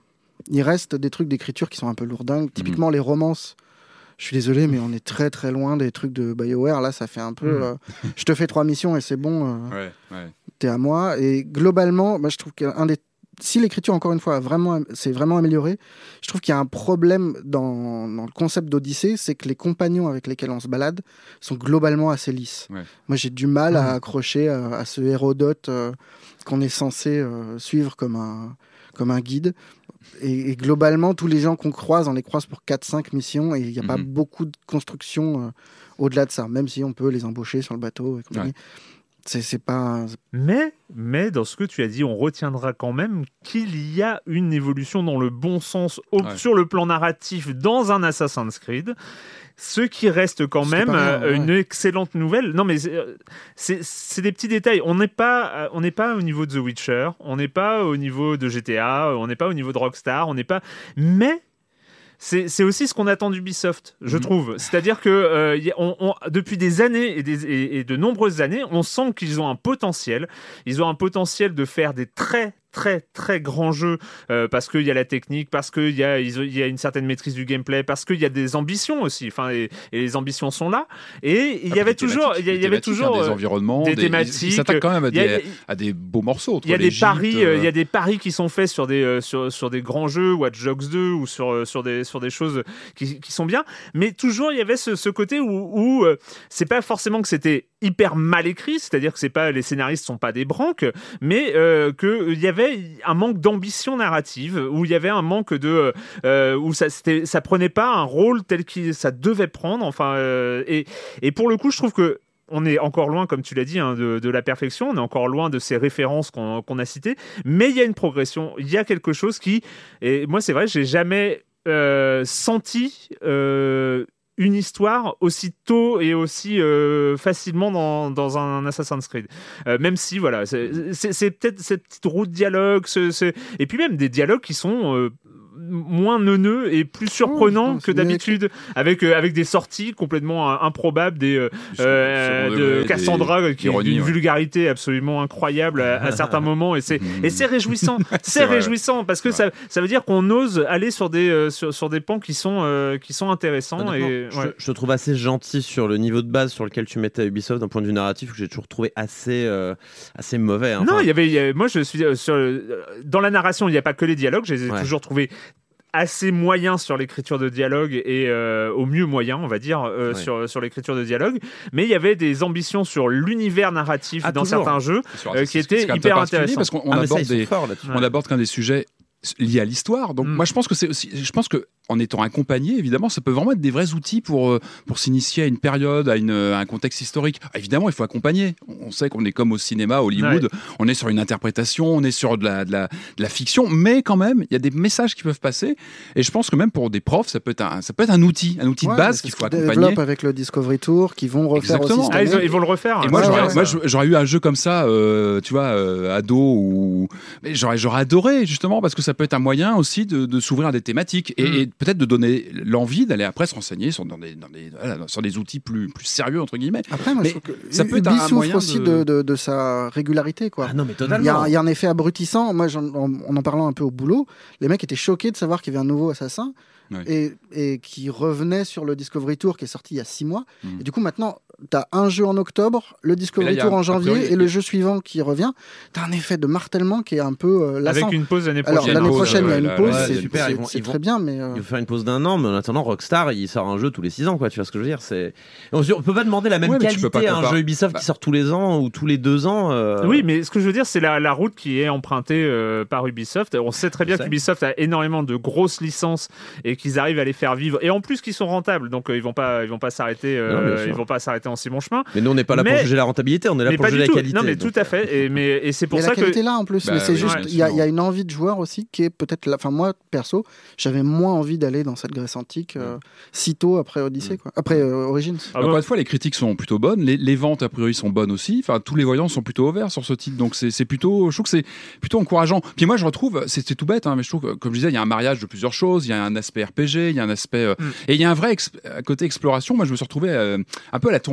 il reste des trucs d'écriture qui sont un peu lourdingues. Typiquement, mmh. les romances. Je suis désolé, mais on est très très loin des trucs de BioWare. Là, ça fait un peu. Mmh. Euh, je te fais trois missions et c'est bon. Euh, ouais, ouais. T'es à moi. Et globalement, bah, je trouve qu'un des. Si l'écriture, encore une fois, a vraiment, s'est vraiment améliorée, je trouve qu'il y a un problème dans, dans le concept d'Odyssée, c'est que les compagnons avec lesquels on se balade sont globalement assez lisses. Ouais. Moi, j'ai du mal à accrocher à, à ce Hérodote euh, qu'on est censé euh, suivre comme un, comme un guide. Et, et globalement, tous les gens qu'on croise, on les croise pour quatre cinq missions et il n'y a mm-hmm. pas beaucoup de construction euh, au-delà de ça, même si on peut les embaucher sur le bateau et compagnie. Ouais. C'est, c'est pas... Mais, mais dans ce que tu as dit, on retiendra quand même qu'il y a une évolution dans le bon sens au, ouais. sur le plan narratif dans un Assassin's Creed. Ce qui reste quand c'est même rien, euh, ouais. une excellente nouvelle. Non, mais c'est, c'est, c'est des petits détails. On n'est pas, on n'est pas au niveau de The Witcher, on n'est pas au niveau de G T A, on n'est pas au niveau de Rockstar, on n'est pas. Mais c'est, c'est aussi ce qu'on attend d'Ubisoft, je mmh. trouve. C'est-à-dire que euh, y a, on, on, depuis des années et, des, et, et de nombreuses années, on sent qu'ils ont un potentiel. Ils ont un potentiel de faire des très très très grand jeu euh, parce qu'il y a la technique, parce qu'il y a, il y a une certaine maîtrise du gameplay, parce qu'il y a des ambitions aussi, enfin, et, et les ambitions sont là, et il y avait toujours il y, y avait toujours hein, des environnements, des, des thématiques, ils s'attaquent quand même à des, a, à des beaux morceaux. Il y a des gîtes, paris euh... il y a des paris qui sont faits sur des, sur, sur des grands jeux, Watch Dogs deux, ou sur, sur, des, sur des choses qui, qui sont bien, mais toujours il y avait ce, ce côté où, où euh, c'est pas forcément que c'était hyper mal écrit, c'est-à-dire que c'est pas, les scénaristes sont pas des branques, mais euh, qu'il y avait un manque d'ambition narrative, où il y avait un manque de... Euh, où ça, c'était, ça prenait pas un rôle tel que ça devait prendre, enfin... Euh, et, et pour le coup, je trouve que on est encore loin, comme tu l'as dit, hein, de, de la perfection, on est encore loin de ces références qu'on, qu'on a citées, mais il y a une progression, il y a quelque chose qui... Et moi, c'est vrai, j'ai jamais euh, senti... Euh, une histoire aussi tôt et aussi euh, facilement dans, dans un Assassin's Creed. Euh, même si, voilà, c'est, c'est, c'est peut-être cette petite roue de dialogue, c'est, c'est... et puis même des dialogues qui sont... Euh, moins neuneux et plus surprenant oh, que d'habitude, avec, euh, avec des sorties complètement euh, improbables, des, euh, euh, de degré, Cassandra des... qui est d'une ouais. vulgarité absolument incroyable à, à certains moments, et c'est, et c'est réjouissant, c'est, c'est réjouissant, parce que ça, ça veut dire qu'on ose aller sur des, euh, sur, sur des pans qui sont, euh, qui sont intéressants. Et, je, ouais. je te trouve assez gentil sur le niveau de base sur lequel tu mettais Ubisoft d'un point de vue narratif, que j'ai toujours trouvé assez, euh, assez mauvais. Hein. Non, il y avait, y avait, moi je suis euh, sur, euh, dans la narration, il n'y a pas que les dialogues, je les ai ouais. toujours trouvés assez moyen sur l'écriture de dialogue et euh, au mieux moyen, on va dire, euh, ouais. sur, sur l'écriture de dialogue. Mais il y avait des ambitions sur l'univers narratif ah, dans toujours. certains jeux euh, qui étaient hyper intéressants. Parce qu'on on ah, aborde, ça, des, forts, on aborde qu'un des sujets liés à l'histoire. Donc mm. moi je pense que c'est aussi, je pense que en étant accompagné, évidemment, ça peut vraiment être des vrais outils pour, pour s'initier à une période, à, une, à un contexte historique. Ah, évidemment, il faut accompagner. On sait qu'on est comme au cinéma, Hollywood, ouais. on est sur une interprétation, on est sur de la, de, la, de la fiction, mais quand même, il y a des messages qui peuvent passer. Et je pense que même pour des profs, ça peut être un, ça peut être un outil, un outil ouais, de base qu'il faut accompagner. Ils développent avec le Discovery Tour, qui vont refaire Exactement. aussi. Ah, ils, ils vont le refaire. Et moi, ouais, j'aurais, ouais, moi ouais. j'aurais eu un jeu comme ça, euh, tu vois, euh, ado, ou... mais j'aurais, j'aurais adoré, justement, parce que ça peut être un moyen aussi de, de s'ouvrir à des thématiques et, mm. et peut-être de donner l'envie d'aller après se renseigner sur, dans des, dans des, voilà, sur des outils plus, plus sérieux, entre guillemets. Après, moi, mais je trouve que ça peut être un moyen aussi de... De, de, de sa régularité, quoi. Ah non, mais totalement. Il y a, il y a un effet abrutissant. Moi, en, en en parlant un peu au boulot, les mecs étaient choqués de savoir qu'il y avait un nouveau assassin. Oui. Et, et qui revenait sur le Discovery Tour qui est sorti il y a six mois. Mmh. Et du coup, maintenant, tu as un jeu en octobre, le Discovery Tour en janvier priori, et le jeu suivant qui revient. Tu as un effet de martèlement qui est un peu euh, lassant. Avec une pause l'année prochaine. Alors, l'année prochaine, il y a une pause, ouais, c'est, super. c'est, ils vont, c'est ils très vont, bien. Mais euh... il faut faire une pause d'un an, mais en attendant, Rockstar, il sort un jeu tous les six ans, quoi. Tu vois ce que je veux dire, c'est... On ne peut pas demander la même ouais, qualité à un jeu Ubisoft bah. qui sort tous les ans ou tous les deux ans. Euh... Oui, mais ce que je veux dire, c'est la, la route qui est empruntée euh, par Ubisoft. On sait très bien qu'Ubisoft a énormément de grosses licences et qu'ils arrivent à les faire vivre. Et en plus, qu'ils sont rentables, donc euh, ils vont pas, ils vont pas s'arrêter, euh, non, ils vont pas s'arrêter en si bon chemin. Mais nous, on n'est pas là mais, pour juger la rentabilité, on est là pour juger la tout. qualité. Non, mais donc... tout à fait. Et, mais, et c'est pour et ça la que qualité là en plus. Bah, mais c'est oui, juste, il ouais, y, y a une envie de joueur aussi qui est peut-être, enfin moi perso, j'avais moins envie d'aller dans cette Grèce antique euh, si tôt après Odyssée, quoi. Après euh, Origins. Ah, Encore une fois, les critiques sont plutôt bonnes, les, les ventes a priori sont bonnes aussi. Enfin, tous les voyants sont plutôt ouverts sur ce titre, donc c'est, c'est plutôt, je trouve que c'est plutôt encourageant. Puis moi, je retrouve, c'est, c'est tout bête, hein, mais je trouve que, comme je disais, il y a un mariage de plusieurs choses. Il y a un aspect R P G, il y a un aspect euh, mm. et il y a un vrai exp- côté exploration. Moi, je me suis retrouvé euh, un peu à la Tomb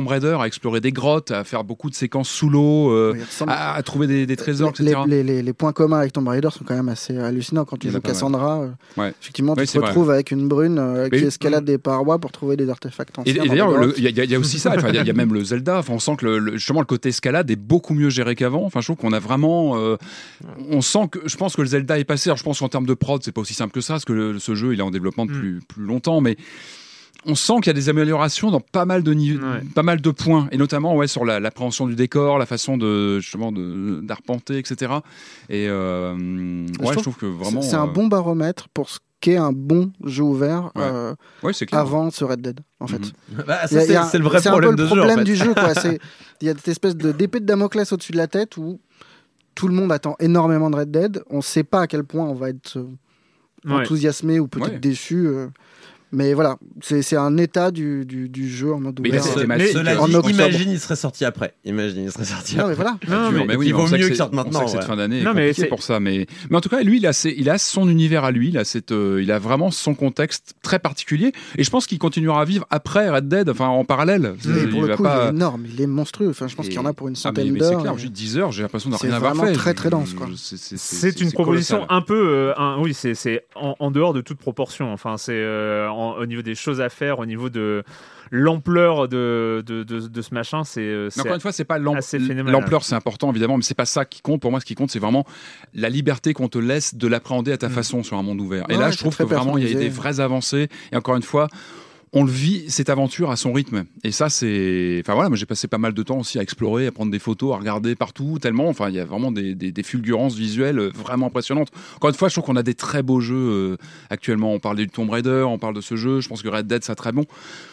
Raider, à explorer des grottes, à faire beaucoup de séquences sous l'eau, euh, Oui, ressemble... à, à trouver des, des trésors, les, et cetera. Les, les, les points communs avec Tomb Raider sont quand même assez hallucinants. Quand tu joues Cassandra, euh, ouais. effectivement, ouais, tu te retrouves vrai. avec une brune euh, qui Mais, escalade des parois pour trouver des artefacts anciens. Et, et d'ailleurs, il y, y a aussi ça. Il y, y a même le Zelda. Enfin, on sent que le, le, justement le côté escalade est beaucoup mieux géré qu'avant. Enfin, je trouve qu'on a vraiment. Euh, on sent que. Je pense que le Zelda est passé. Alors, je pense qu'en termes de prod, c'est pas aussi simple que ça, parce que le, ce jeu, il est en développement depuis mm. plus longtemps, mais. On sent qu'il y a des améliorations dans pas mal de niveaux, ouais. pas mal de points, et notamment ouais sur la, l'appréhension du décor, la façon de justement de, d'arpenter, et cetera. Et euh, ouais, je trouve, je trouve que vraiment c'est, c'est un euh... bon baromètre pour ce qu'est un bon jeu ouvert ouais. Euh, ouais, c'est clair. Avant ce Red Dead, en fait. Mm-hmm. Bah, ça, c'est, a, c'est le vrai c'est problème un peu de le problème jeu, en fait. du jeu, quoi. C'est il y a cette espèce de d'épée de Damoclès au-dessus de la tête où tout le monde attend énormément de Red Dead. On ne sait pas à quel point on va être euh, ouais. enthousiasmé ou peut-être ouais. déçu. Euh, Mais voilà, c'est, c'est un état du, du, du jeu en mode ouvert. Mais, mais, mais cela dit, en imagine, il serait sorti après. Imagine, il serait sorti non, après. Mais voilà. Non, mais, mais oui, il vaut mieux que qu'il sorte maintenant. On sait que ouais. cette fin d'année est non, compliquée pour ça. Mais, mais en tout cas, lui, il a, ses, il a son univers à lui. Il a, cette, euh, il a vraiment son contexte très particulier. Et je pense qu'il continuera à vivre après Red Dead, enfin en parallèle. Mais pour le coup, pas... il est énorme, il est monstrueux. Enfin, je pense et... qu'il y en a pour une centaine ah, mais, mais d'heures. C'est clair, juste dix heures, j'ai l'impression de rien avoir fait. C'est vraiment très très dense. Quoi. C'est, c'est, c'est, c'est une proposition un peu. Oui, c'est en dehors de toute proportion. Enfin, c'est au niveau des choses à faire, au niveau de l'ampleur de, de, de, de ce machin, c'est, c'est encore une fois, c'est pas l'am- assez phénoménal. L'ampleur, c'est important évidemment, mais c'est pas ça qui compte. Pour moi, ce qui compte, c'est vraiment la liberté qu'on te laisse de l'appréhender à ta mmh. façon sur un monde ouvert. Et ouais, là, je trouve que vraiment, il y a des vraies avancées. Et encore une fois, on le vit, cette aventure, à son rythme. Et ça, c'est... Enfin voilà, moi j'ai passé pas mal de temps aussi à explorer, à prendre des photos, à regarder partout, tellement... Enfin, il y a vraiment des, des, des fulgurances visuelles vraiment impressionnantes. Encore une fois, je trouve qu'on a des très beaux jeux euh, actuellement. On parle du Tomb Raider, on parle de ce jeu. Je pense que Red Dead, c'est très bon.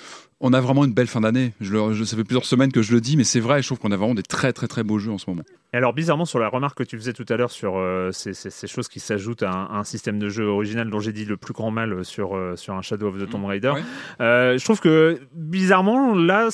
On a vraiment une belle fin d'année. Je le, je, ça fait plusieurs semaines que je le dis, mais c'est vrai, je trouve qu'on a vraiment des très très très beaux jeux en ce moment. Et alors bizarrement, sur la remarque que tu faisais tout à l'heure sur euh, ces, ces, ces choses qui s'ajoutent à un, à un système de jeu original dont j'ai dit le plus grand mal sur, euh, sur un Shadow of the Tomb Raider, ouais. euh, je trouve que bizarrement, là,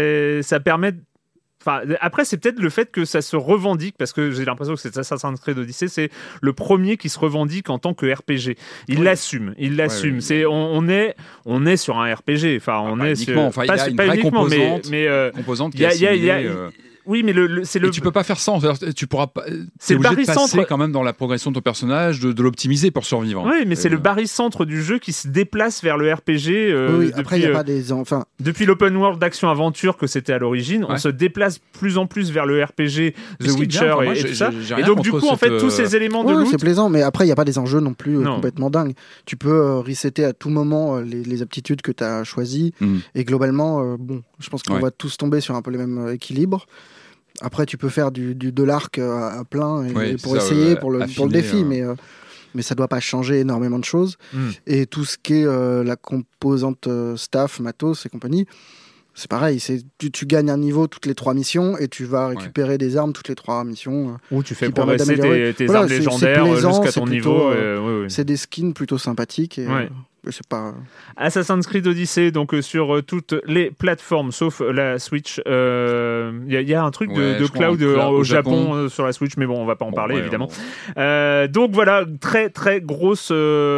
ça permet... Enfin, après, c'est peut-être le fait que ça se revendique, parce que j'ai l'impression que c'est Assassin's Creed Odyssey, c'est le premier qui se revendique en tant que R P G. Il oui. l'assume, il l'assume. Ouais, oui. C'est, on, on, est, on est sur un R P G. Enfin, on ah, est sur, enfin, pas, il y a une pas vraie uniquement, composante, mais, mais euh, composante qui y a, est assimilée, y a, y a, euh... Oui, mais le, le, c'est le. Et tu peux pas faire ça. Tu pourras pas. C'est le barycentre de passer quand même dans la progression de ton personnage, de, de l'optimiser pour survivre. Oui, mais et c'est euh... le barycentre du jeu qui se déplace vers le R P G. Euh, oui, oui. Depuis, après il y a euh, pas des enfin. Depuis l'open world d'action aventure que c'était à l'origine, ouais. on se déplace plus en plus vers le R P G, The Witcher bien, moi, et, et tout ça. J'ai et donc du coup, cette... en fait, tous ces éléments de oui, loot, c'est plaisant. Mais après, il y a pas des enjeux non plus non. complètement dingues. Tu peux euh, resetter à tout moment euh, les, les aptitudes que tu as choisies. Mm. Et globalement, euh, bon, je pense qu'on ouais. va tous tomber sur un peu les mêmes équilibres. Après, tu peux faire du, du, de l'arc à, à plein et, oui, et pour ça, essayer, euh, pour, le, affiner, pour le défi, euh... mais, euh, mais ça ne doit pas changer énormément de choses. Mm. Et tout ce qui est euh, la composante euh, staff, matos et compagnie, c'est pareil. C'est, tu, tu gagnes un niveau toutes les trois missions et tu vas récupérer ouais. des armes toutes les trois missions. Ou tu fais progresser tes, tes voilà, armes c'est, légendaires c'est plaisant, jusqu'à ton plutôt, niveau. Euh, oui, oui. C'est des skins plutôt sympathiques. Et, ouais. euh, c'est pas... Assassin's Creed Odyssey, donc euh, sur euh, toutes les plateformes sauf euh, la Switch. Il euh, y, y a un truc ouais, de, de cloud euh, au, au Japon, Japon euh, sur la Switch, mais bon, on va pas en bon, parler ouais, évidemment. On... Euh, donc voilà, très très grosse,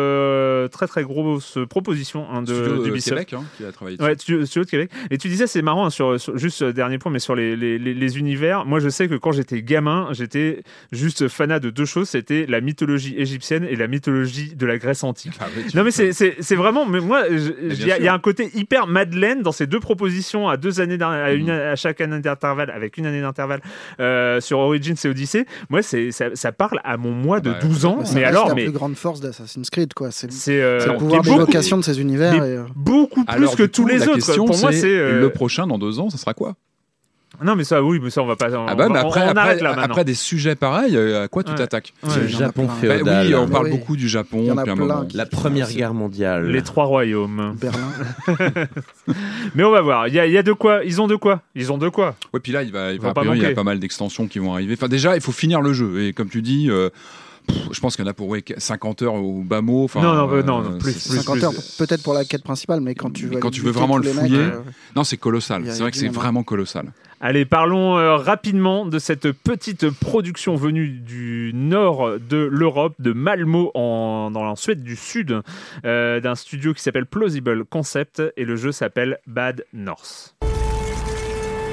euh, très très grosse proposition hein, de studio d'Ubisoft. Québec hein, qui a travaillé dessus. Ouais, studio, studio de Québec. Et tu disais, c'est marrant hein, sur, sur juste euh, dernier point, mais sur les, les, les, les univers. Moi, je sais que quand j'étais gamin, j'étais juste fanat de deux choses. C'était la mythologie égyptienne et la mythologie de la Grèce antique. Ah, mais non mais c'est c'est c'est vraiment, mais moi, il y, y a un côté hyper Madeleine dans ces deux propositions à deux années à, une, à chaque année d'intervalle, avec une année d'intervalle euh, sur Origins et Odyssey. Moi, c'est ça, ça parle à mon moi de ouais, douze ans. Ouais, mais alors, c'est la mais plus grande force d'Assassin's Creed, quoi. C'est, c'est, euh, c'est le pouvoir d'évocation de ces univers. Et, euh... Beaucoup plus alors, que tous coup, les autres. Question, pour moi, c'est c'est euh... le prochain dans deux ans, ça sera quoi? Non mais ça oui mais ça on va pas on, ah bah, mais après, on, on après, arrête là maintenant. Après des sujets pareils à quoi tu ouais. t'attaques? Ouais, le Japon féodal. Bah, oui on parle oui. beaucoup du Japon puis un moment. La première guerre mondiale, les trois royaumes, Berlin. Mais on va voir, il y a, il y a de quoi, ils ont de quoi ils ont de quoi ouais puis là il va, il va, va il y a pas mal d'extensions qui vont arriver. Enfin déjà il faut finir le jeu et comme tu dis euh, je pense qu'il y en a pour ouais, cinquante heures au bas mot. Enfin, non, non, euh, non, non plus, plus. cinquante plus. heures peut-être pour la quête principale, mais quand tu mais veux, quand tu veux vraiment le fouiller, mecs, euh, non, c'est colossal. C'est vrai que c'est vraiment colossal. Allez, parlons euh, rapidement de cette petite production venue du nord de l'Europe, de Malmö, en, dans la Suède du Sud, euh, d'un studio qui s'appelle Plausible Concept, et le jeu s'appelle Bad North.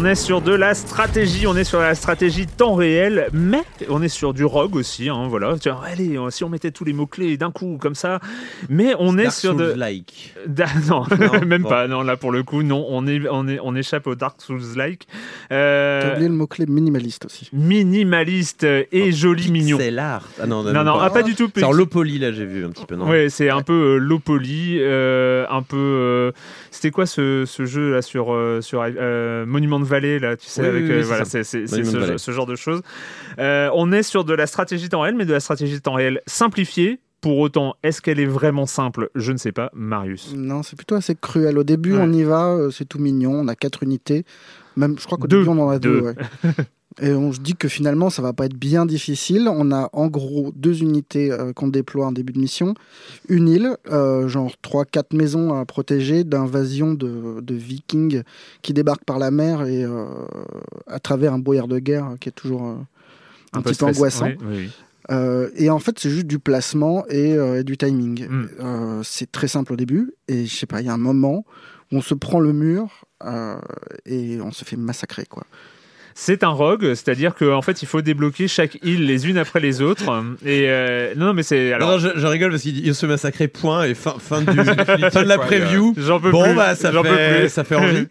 On est sur de la stratégie, on est sur la stratégie temps réel, mais on est sur du rogue aussi, hein, voilà. Tiens, allez, si on mettait tous les mots-clés d'un coup, comme ça, mais on est Dark sur de... Souls-like. Da... Non, non même bon. pas, non, là pour le coup, non, on, est, on, est, on échappe au Dark Souls-like. Euh... T'as oublié le mot-clé minimaliste aussi. Minimaliste et oh, joli mignon. C'est l'art. Ah non, non, non, non pas, ah, pas du tout. C'est en low poly, là, j'ai vu un petit peu, non? Ouais, c'est un peu euh, low poly, euh, un peu... Euh... C'était quoi ce, ce jeu là sur, euh, sur euh, Monument de Valley, là, tu sais, oui, avec, oui, euh, oui, voilà, c'est, c'est, c'est, c'est ce, ce genre de choses. Euh, on est sur de la stratégie temps réel, mais de la stratégie temps réel simplifiée. Pour autant, est-ce qu'elle est vraiment simple? Je ne sais pas, Marius. Non, c'est plutôt assez cruel. Au début, ouais. on y va, euh, c'est tout mignon, on a quatre unités. Même, je crois qu'au deux. début, on en a deux. deux. Ouais. Et on se dit que finalement, ça va pas être bien difficile. On a en gros deux unités euh, qu'on déploie en début de mission. Une île, euh, genre trois quatre maisons à protéger d'invasion de, de vikings qui débarquent par la mer et euh, à travers un brouillard de guerre qui est toujours euh, un, un petit peu angoissant. Oui, oui, oui. Euh, et en fait, c'est juste du placement et, euh, et du timing. Mm. Euh, c'est très simple au début. Et je sais pas, il y a un moment où on se prend le mur euh, et on se fait massacrer, quoi. C'est un rogue, c'est-à-dire qu'en fait, il faut débloquer chaque île les unes après les autres. Et euh, non, non, mais c'est. Alors... Non, non, je, je rigole parce qu'il se massacrait, point, et fin, fin, du, fin de la preview. J'en peux bon, plus. bah, ça, J'en fait, peux plus. ça fait envie.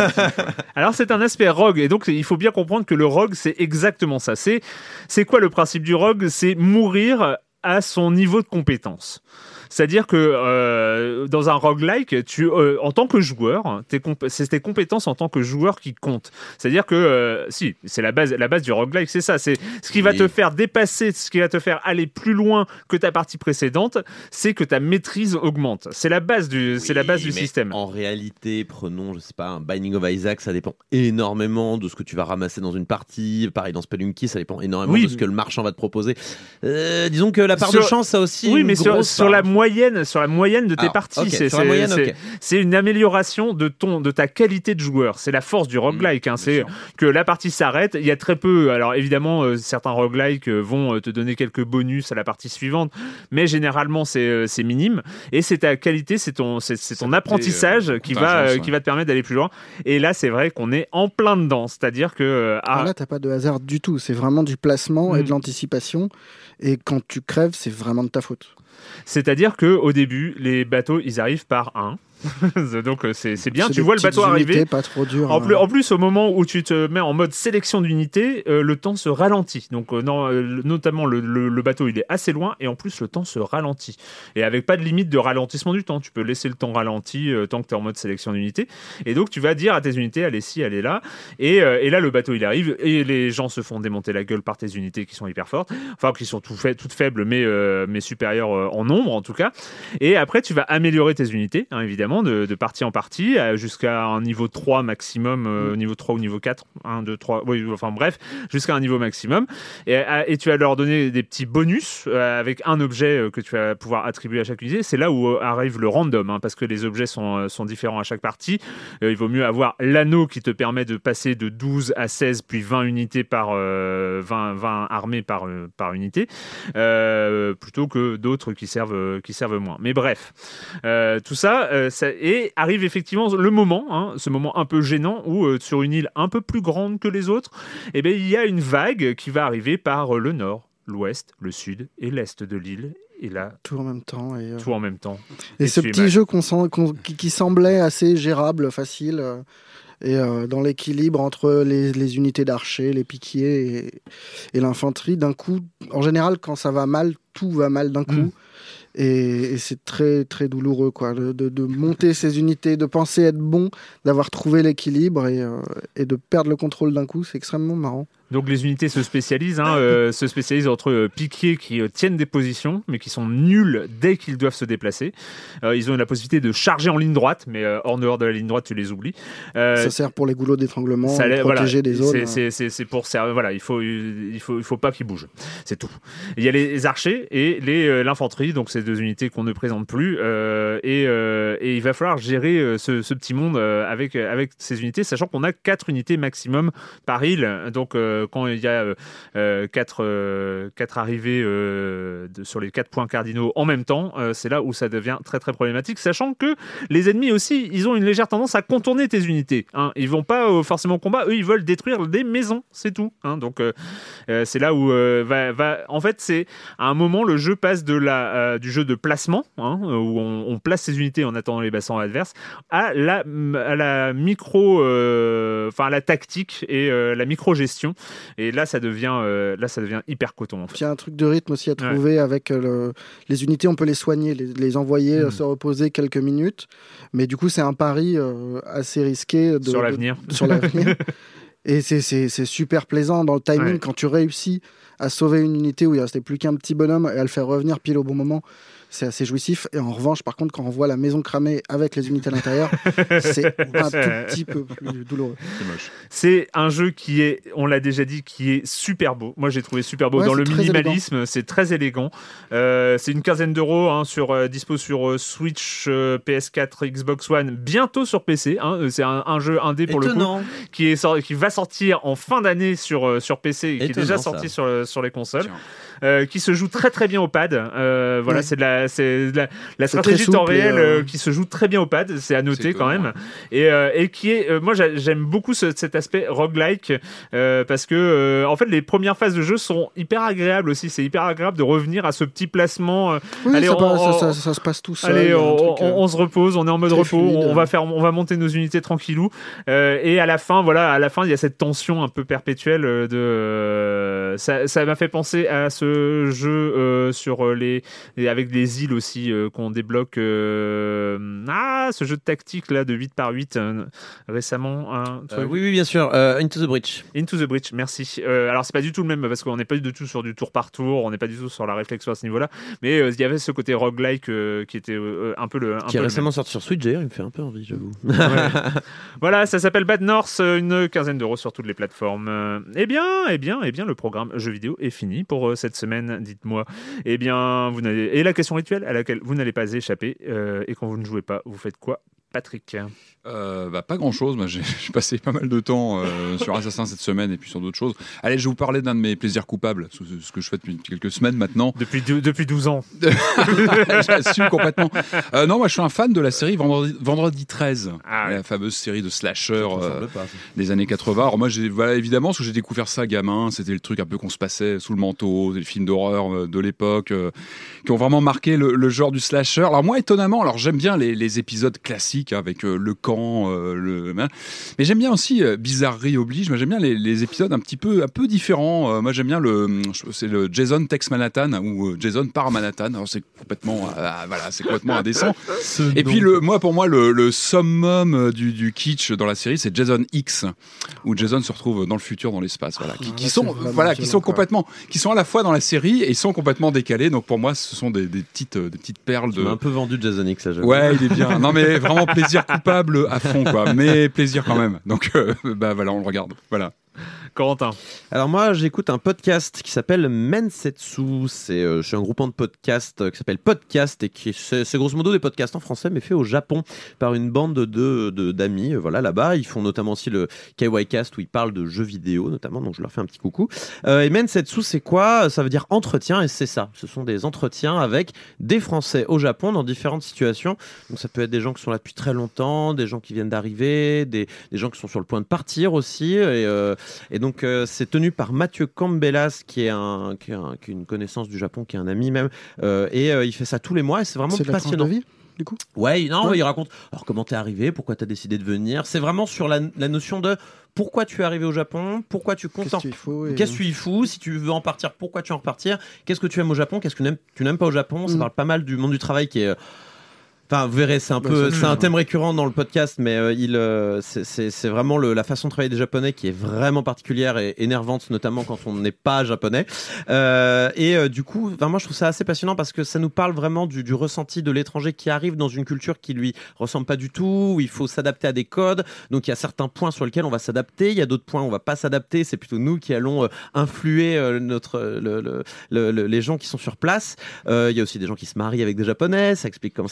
Alors, c'est un aspect rogue, et donc il faut bien comprendre que le rogue, c'est exactement ça. C'est, c'est quoi le principe du rogue? C'est mourir à son niveau de compétence. C'est-à-dire que euh, dans un roguelike, tu, euh, en tant que joueur, tes comp- c'est tes compétences en tant que joueur qui comptent. C'est-à-dire que, euh, si, c'est la base, la base du roguelike, c'est ça. C'est ce qui va oui. te faire dépasser, ce qui va te faire aller plus loin que ta partie précédente, c'est que ta maîtrise augmente. C'est la base du, oui, c'est la base du système. En réalité, prenons, je sais pas, un Binding of Isaac, ça dépend énormément de ce que tu vas ramasser dans une partie. Pareil, dans Spelunky, ça dépend énormément oui. de ce que le marchand va te proposer. Euh, disons que la part sur, de chance, ça aussi. Oui, une mais sur, sur la moyenne, sur la moyenne de tes Alors, parties, okay, c'est, c'est, moyenne, c'est, okay. c'est une amélioration de ton, de ta qualité de joueur. C'est la force du roguelike. Mmh, hein, c'est sûr. Que la partie s'arrête. Il y a très peu. Alors évidemment, euh, certains roguelikes vont euh, te donner quelques bonus à la partie suivante, mais généralement c'est, euh, c'est minime. Et c'est ta qualité, c'est ton, c'est, c'est ton apprentissage euh, qui va, euh, ouais. qui va te permettre d'aller plus loin. Et là, c'est vrai qu'on est en plein dedans. C'est-à-dire que euh, ah... là, t'as pas de hasard du tout. C'est vraiment du placement mmh. et de l'anticipation. Et quand tu crèves, c'est vraiment de ta faute. C'est-à-dire qu'au début, les bateaux, ils arrivent par un. Donc c'est, c'est bien, c'est tu vois le bateau unités, arriver. Pas trop dur, en, hein. plus, en plus, au moment où tu te mets en mode sélection d'unités, euh, le temps se ralentit. Donc, euh, non, euh, notamment, le, le, le bateau, il est assez loin et en plus, le temps se ralentit. Et avec pas de limite de ralentissement du temps. Tu peux laisser le temps ralenti euh, tant que tu es en mode sélection d'unités. Et donc, tu vas dire à tes unités, allez ci, allez là. Et, euh, et là, le bateau, il arrive et les gens se font démonter la gueule par tes unités qui sont hyper fortes. Enfin, qui sont tout fait, toutes faibles, mais, euh, mais supérieures euh, en nombre, en tout cas. Et après, tu vas améliorer tes unités, hein, évidemment, de, de partie en partie, jusqu'à un niveau trois maximum, euh, niveau trois ou niveau quatre, un, deux, trois, oui, enfin bref, jusqu'à un niveau maximum. Et, et tu vas leur donner des petits bonus euh, avec un objet euh, que tu vas pouvoir attribuer à chaque unité. C'est là où euh, arrive le random, hein, parce que les objets sont, euh, sont différents à chaque partie. Euh, il vaut mieux avoir l'anneau qui te permet de passer de douze à seize, puis vingt unités par, euh, vingt, vingt armées par, euh, par unité, euh, plutôt que d'autres qui servent, euh, qui servent moins. Mais bref, euh, tout ça, euh, ça et arrive effectivement le moment, hein, ce moment un peu gênant où euh, sur une île un peu plus grande que les autres, eh bien, il y a une vague qui va arriver par euh, le nord, l'ouest, le sud et l'est de l'île. Et là, tout en même temps. Et, euh... tout en même temps. Et, et ce petit mal. jeu qu'on sent, qu'on, qui, qui semblait assez gérable, facile, euh, et euh, dans l'équilibre entre les, les unités d'archers, les piquiers et, et l'infanterie, d'un coup, en général, quand ça va mal, tout va mal d'un coup. Mmh. Et, et c'est très très douloureux, quoi, de, de, de monter ces unités, de penser être bon, d'avoir trouvé l'équilibre et, euh, et de perdre le contrôle d'un coup, c'est extrêmement marrant. Donc les unités se spécialisent, hein, euh, se spécialisent entre euh, piquiers qui euh, tiennent des positions, mais qui sont nuls dès qu'ils doivent se déplacer. Euh, ils ont la possibilité de charger en ligne droite, mais euh, hors dehors de la ligne droite, tu les oublies. Euh, ça sert pour les goulots d'étranglement, ça, protéger voilà, des zones. C'est, c'est, c'est, c'est pour ça. Voilà, il faut, il faut, il faut pas qu'ils bougent. C'est tout. Il y a les archers et les, euh, l'infanterie, donc ces deux unités qu'on ne présente plus, euh, et, euh, et il va falloir gérer euh, ce, ce petit monde euh, avec avec ces unités, sachant qu'on a quatre unités maximum par île, donc. Euh, euh, quand il y a euh, euh, quatre, euh, quatre arrivées euh, de, sur les quatre points cardinaux en même temps, euh, c'est là où ça devient très très problématique, sachant que les ennemis aussi, ils ont une légère tendance à contourner tes unités. Hein. Ils vont pas euh, forcément au combat, eux ils veulent détruire des maisons, c'est tout. Hein. Donc euh, euh, c'est là où euh, va, va, en fait c'est à un moment le jeu passe de la, euh, du jeu de placement, hein, où on, on place ses unités en attendant les bassins adverses, à la, à la micro, euh, enfin à la tactique et euh, la micro-gestion. Et là, ça devient, euh, là, ça devient hyper coton. En fait. Il y a un truc de rythme aussi à trouver ouais. avec le, les unités, on peut les soigner, les, les envoyer mmh. se reposer quelques minutes. Mais du coup, c'est un pari euh, assez risqué. De, sur l'avenir. De, sur l'avenir. Et c'est, c'est, c'est super plaisant dans le timing ouais. quand tu réussis à sauver une unité où il ne restait plus qu'un petit bonhomme et à le faire revenir pile au bon moment. C'est assez jouissif. Et en revanche, par contre, quand on voit la maison cramée avec les unités à l'intérieur, c'est un tout petit peu plus douloureux. C'est moche. C'est un jeu qui est, on l'a déjà dit, qui est super beau. Moi, j'ai trouvé super beau. Ouais, dans le minimalisme, élégant. C'est très élégant. Euh, c'est une quinzaine d'euros, hein, sur, euh, dispo sur euh, Switch, euh, P S quatre, Xbox One, bientôt sur P C. Hein. C'est un, un jeu indé pour Étonnant. le coup, qui, est sor- qui va sortir en fin d'année sur, euh, sur P C et Étonnant, qui est déjà sorti sur, euh, sur les consoles. Euh, qui se joue très très bien au pad. Euh, voilà, ouais. c'est de la, c'est de la, la stratégie temps réel euh... qui se joue très bien au pad. C'est à noter c'est quand même. Ouais. Et, euh, et qui est, euh, moi j'aime beaucoup ce, cet aspect roguelike euh, parce que euh, en fait les premières phases de jeu sont hyper agréables aussi. C'est hyper agréable de revenir à ce petit placement. Euh, oui, allez, ça, on, pas, on, ça, ça, ça se passe tout seul. Allez, on, truc, on, on se repose, on est en mode repos, fluide. on va faire, on va monter nos unités tranquillou. Euh, et à la fin, voilà, à la fin il y a cette tension un peu perpétuelle de. Euh, ça, ça m'a fait penser à ce jeu. Euh, sur les avec des îles aussi euh, qu'on débloque euh, ah ce jeu de tactique là de huit par huit euh, récemment hein, euh, oui oui bien sûr euh, Into the Breach Into the Breach merci euh, alors c'est pas du tout le même parce qu'on n'est pas du tout sur du tour par tour, on n'est pas du tout sur la réflexion à ce niveau là, mais euh, il y avait ce côté roguelike euh, qui était euh, un peu le un qui peu est récemment sorti sur Switch d'ailleurs, il me fait un peu envie j'avoue. Ouais. Voilà, ça s'appelle Bad North, une quinzaine d'euros sur toutes les plateformes. Euh, eh bien eh bien eh bien le programme jeux vidéo est fini pour euh, cette semaine. Dites-moi, eh bien, vous n'allez... et la question rituelle à laquelle vous n'allez pas échapper, euh, et quand vous ne jouez pas, vous faites quoi, Patrick ? Euh, bah, pas grand chose. Moi, j'ai, j'ai passé pas mal de temps euh, sur Assassin cette semaine et puis sur d'autres choses. Allez, je vais vous parler d'un de mes plaisirs coupables, ce, ce que je fais depuis quelques semaines maintenant. Depuis, de, depuis douze ans. J'assume complètement. Euh, non, moi, je suis un fan de la série Vendredi, Vendredi treize, ah, ouais. La fameuse série de slasher euh, des années quatre-vingts. Alors, moi, j'ai, voilà, évidemment, parce que j'ai découvert ça gamin, c'était le truc un peu qu'on se passait sous le manteau, les films d'horreur euh, de l'époque, euh, qui ont vraiment marqué le, le genre du slasher. Alors, moi, étonnamment, alors j'aime bien les, les épisodes classiques hein, avec euh, le camp. Euh, le... Mais j'aime bien aussi, euh, bizarrerie oblige, moi j'aime bien les, les épisodes un petit peu, un peu différents. Euh, moi j'aime bien le, c'est le Jason Tex Manhattan ou Jason par Manhattan. Alors c'est complètement, euh, voilà, c'est complètement indécent. Et puis le, moi pour moi le, le summum du, du kitsch dans la série, c'est Jason X, où Jason se retrouve dans le futur, dans l'espace. Voilà, qui, qui sont, voilà, qui sont complètement, qui sont à la fois dans la série et ils sont complètement décalés. Donc pour moi, ce sont des, des petites, des petites perles de. Tu m'as un peu vendu Jason X, ça. Ouais, il est bien. Non mais vraiment plaisir coupable à fond quoi, mais plaisir quand même. Donc euh, bah voilà, on le regarde. Voilà. Corentin. Alors moi, j'écoute un podcast qui s'appelle Mensetsu. C'est euh, je suis un groupement de podcasts euh, qui s'appelle Podcast et qui c'est, c'est grosso modo des podcasts en français mais fait au Japon par une bande de, de d'amis. Euh, voilà là-bas, ils font notamment aussi le Kaiwaicast où ils parlent de jeux vidéo notamment. Donc je leur fais un petit coucou. Euh, et Mensetsu, c'est quoi ? Ça veut dire entretien et c'est ça. Ce sont des entretiens avec des Français au Japon dans différentes situations. Donc ça peut être des gens qui sont là depuis très longtemps, des gens qui viennent d'arriver, des, des gens qui sont sur le point de partir aussi. Et, euh, et donc Donc euh, c'est tenu par Mathieu Cambellas qui est, un, qui, est un, qui est une connaissance du Japon, qui est un ami même, euh, et euh, il fait ça tous les mois et c'est vraiment c'est passionnant. De la tranche de vie, du coup. Ouais, non, ouais. ouais, il raconte alors comment t'es arrivé, pourquoi t'as décidé de venir. C'est vraiment sur la, la notion de pourquoi tu es arrivé au Japon, pourquoi tu comptes, qu'est-ce que tu y fous, et... qu'est-ce que tu y fous, si tu veux en partir, pourquoi tu en repartir, qu'est-ce que tu aimes au Japon, qu'est-ce que tu n'aimes, tu n'aimes pas au Japon. Mm. Ça parle pas mal du monde du travail qui est Enfin, vous verrez, c'est un bah, peu, c'est, c'est un thème récurrent dans le podcast, mais euh, il, euh, c'est, c'est, c'est vraiment le, la façon de travailler des Japonais qui est vraiment particulière et énervante, notamment quand on n'est pas japonais. Euh, et euh, du coup, enfin, moi je trouve ça assez passionnant parce que ça nous parle vraiment du, du ressenti de l'étranger qui arrive dans une culture qui lui ressemble pas du tout, où il faut s'adapter à des codes. Donc il y a certains points sur lesquels on va s'adapter, il y a d'autres points où on va pas s'adapter. C'est plutôt nous qui allons euh, influer euh, notre, le, le, le, le, les gens qui sont sur place. Euh, il y a aussi des gens qui se marient avec des Japonais, ça explique comment ça moi, se passe.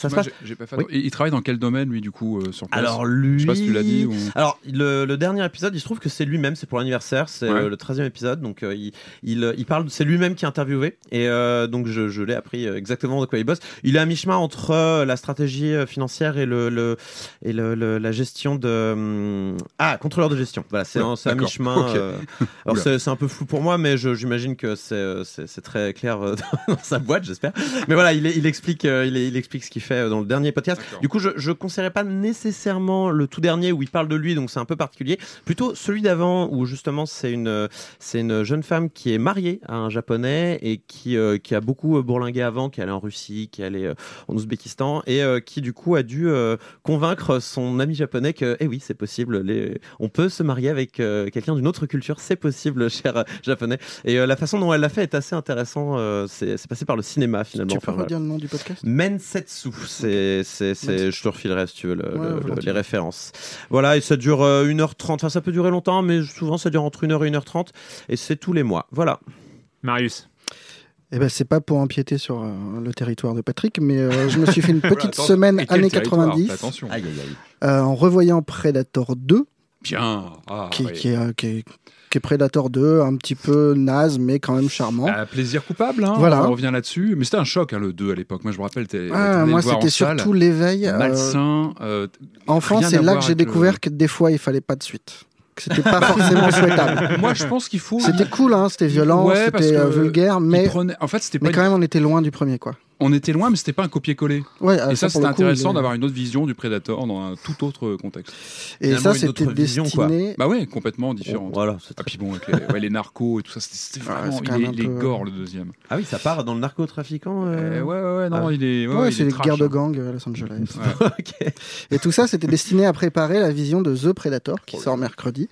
j'ai pas fait. Oui. Et il travaille dans quel domaine lui du coup euh, sur place? Alors lui, je sais pas si tu l'as dit. Ou... Alors le, le dernier épisode, il se trouve que c'est lui-même, c'est pour l'anniversaire, c'est Ouais. euh, le treizième épisode, donc euh, il, il, il parle, c'est lui-même qui est interviewé, et euh, donc je, je l'ai appris exactement de quoi il bosse. Il est à mi-chemin entre euh, la stratégie financière et le, le et le, le, la gestion de hum, ah contrôleur de gestion. Voilà, c'est, Ouais, un, c'est à d'accord. mi-chemin. Ok. Euh, alors c'est, c'est un peu flou pour moi, mais je, j'imagine que c'est, c'est, c'est très clair euh, dans sa boîte, j'espère. Mais voilà, il, il explique, euh, il, il explique ce qu'il fait dans le dernier podcast. D'accord. Du coup, je, je conseillerais pas nécessairement le tout dernier où il parle de lui, donc c'est un peu particulier. Plutôt celui d'avant où justement c'est une, c'est une jeune femme qui est mariée à un japonais et qui, euh, qui a beaucoup bourlingué avant, qui est allée en Russie, qui est allée euh, en Ouzbékistan et euh, qui du coup a dû euh, convaincre son ami japonais que, eh oui, c'est possible, les... on peut se marier avec euh, quelqu'un d'une autre culture, c'est possible, cher euh, japonais. Et euh, la façon dont elle l'a fait est assez intéressant. Euh, c'est, c'est passé par le cinéma finalement. Tu peux Enfin, redire le nom du podcast? Mensetsu, c'est, c'est, c'est, je te refilerai si tu veux le, Ouais, le- le- volontiers. les références. Voilà, et ça dure euh, une heure trente, enfin ça peut durer longtemps, mais souvent ça dure entre une heure et une heure trente, et c'est tous les mois. Voilà. Marius. Eh ben, c'est pas pour empiéter sur euh, le territoire de Patrick, mais euh, je me suis fait une petite Attends, semaine et quel années territoire? quatre-vingt-dix Fais Attention. Aïe, aïe, aïe. euh, en revoyant Predator deux, Bien. Ah, qui, ouais. qui, est, euh, qui, est, qui est Predator deux, un petit peu naze, mais quand même charmant. Ah, plaisir coupable, hein, Voilà. on revient là-dessus. Mais c'était un choc, hein, le deux à l'époque. Moi, je me rappelle, t'es, t'es Ah, allé moi, le voir c'était en salle. surtout l'éveil. euh, Malsain. euh, enfant, rien c'est à là voir que j'ai avec le- découvert que des fois, il fallait pas de suite. Que c'était pas forcément souhaitable. Moi, je pense qu'il faut. C'était cool, hein, c'était violent, Ouais, parce c'était euh, que vulgaire, il mais, prenait- En fait, c'était pas. mais quand même, on était loin du premier, quoi. On était loin, mais c'était pas un copier-coller. Ouais, Et ça, pour c'était le coup, intéressant il est- d'avoir une autre vision du Predator dans un tout autre contexte. Et Finalement, ça, une autre c'était vision, quoi. destiné. Bah ouais, complètement différent. Voilà, c'est Ah, très- puis bon, avec les, ouais, les narcos et tout ça, c'était, c'était Ouais, vraiment. c'est quand il même est, un il est peu- gore, le deuxième. Ah oui, ça part dans le narcotrafiquant. Euh, Euh... ouais, ouais, ouais, non, Ah. il est. Ouais, Ouais, ouais, il c'est est les trash, guerres de hein. gang à Los Angeles. Ouais. Ok. Et tout ça, c'était destiné à préparer la vision de The Predator, qui sort mercredi,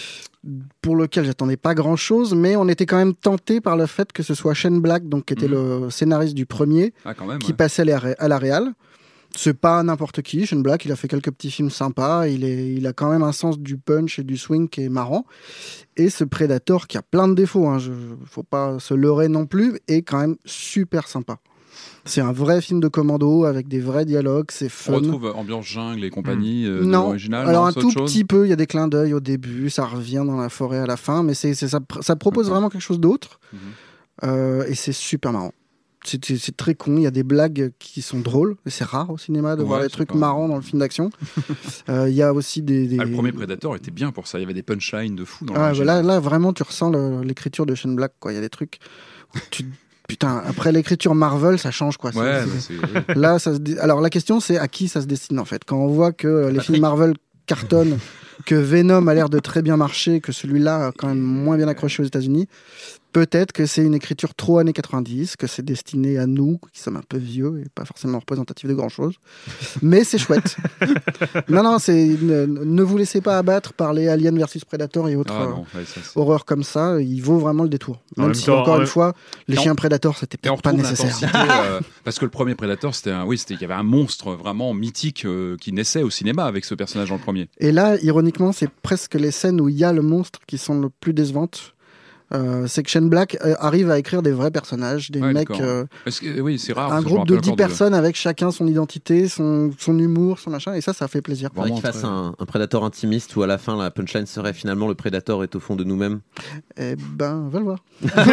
pour lequel j'attendais pas grand-chose, mais on était quand même tenté par le fait que ce soit Shane Black, donc qui était Mhm. le scénariste du premier, Ah, quand même. qui ouais. passait à la, ré- à la réal. C'est pas n'importe qui, Shane Black, il a fait quelques petits films sympas, il, est, il a quand même un sens du punch et du swing qui est marrant. Et ce Predator, qui a plein de défauts, hein, je, faut pas se leurrer non plus, est quand même super sympa. C'est un vrai film de commando avec des vrais dialogues, c'est On fun. retrouve ambiance jungle et compagnie euh, de Non, l'original. alors non, un c'est tout autre chose petit peu, il y a des clins d'œil au début, ça revient dans la forêt à la fin, mais c'est, c'est- ça, pr- ça propose D'accord. vraiment quelque chose d'autre, Mhm. euh, et c'est super marrant. C'est, c'est- c'est très con, il y a des blagues qui sont drôles, et c'est rare au cinéma de Ouais, voir des c'est trucs pas- marrants dans le film d'action. Euh, Il y a aussi des... des... Ah, le premier Predator était bien pour ça. Il y avait des punchlines de fou dans Ah, l'original. là, là, vraiment, tu ressens le- l'écriture de Shane Black, quoi. Il y a des trucs... où tu... Putain, après l'écriture Marvel, ça change, quoi. C'est- Ouais, c'est- bah, c'est. Là, ça se dé- alors la question c'est à qui ça se destine en fait. Quand on voit que euh, les Patrick. films Marvel cartonnent, que Venom a l'air de très bien marcher, que celui-là a quand même moins bien accroché aux États-Unis, peut-être que c'est une écriture trop années quatre-vingt-dix, que c'est destiné à nous qui sommes un peu vieux et pas forcément représentatif de grand-chose. Mais c'est chouette. non, non, c'est ne, ne vous laissez pas abattre par les Alien versus Predator et autres Ah euh, non, ouais, ça, c'est- horreurs comme ça. Il vaut vraiment le détour. En Même même si temps, encore en une même- fois, les Et on- chiens Predator c'était Et on peut-être pas retrouve nécessaire. l'intensité, euh, parce que le premier Predator, c'était un, oui, c'était, il y avait un monstre vraiment mythique euh, qui naissait au cinéma avec ce personnage dans le premier. Et là, ironiquement, c'est presque les scènes où il y a le monstre qui sont le plus décevantes. Euh, c'est que Shane Black euh, arrive à écrire des vrais personnages, des Ouais, mecs, d'accord. euh, Parce que, oui, c'est rare. parce un que je me groupe de rappelle dix encore personnes avec chacun son identité, son, son humour, son machin, et ça, ça fait plaisir. Faudrait qu'il Vraiment fasse très- un, un Predator intimiste où à la fin la punchline serait finalement le Predator est au fond de nous-mêmes. Eh ben, va le voir.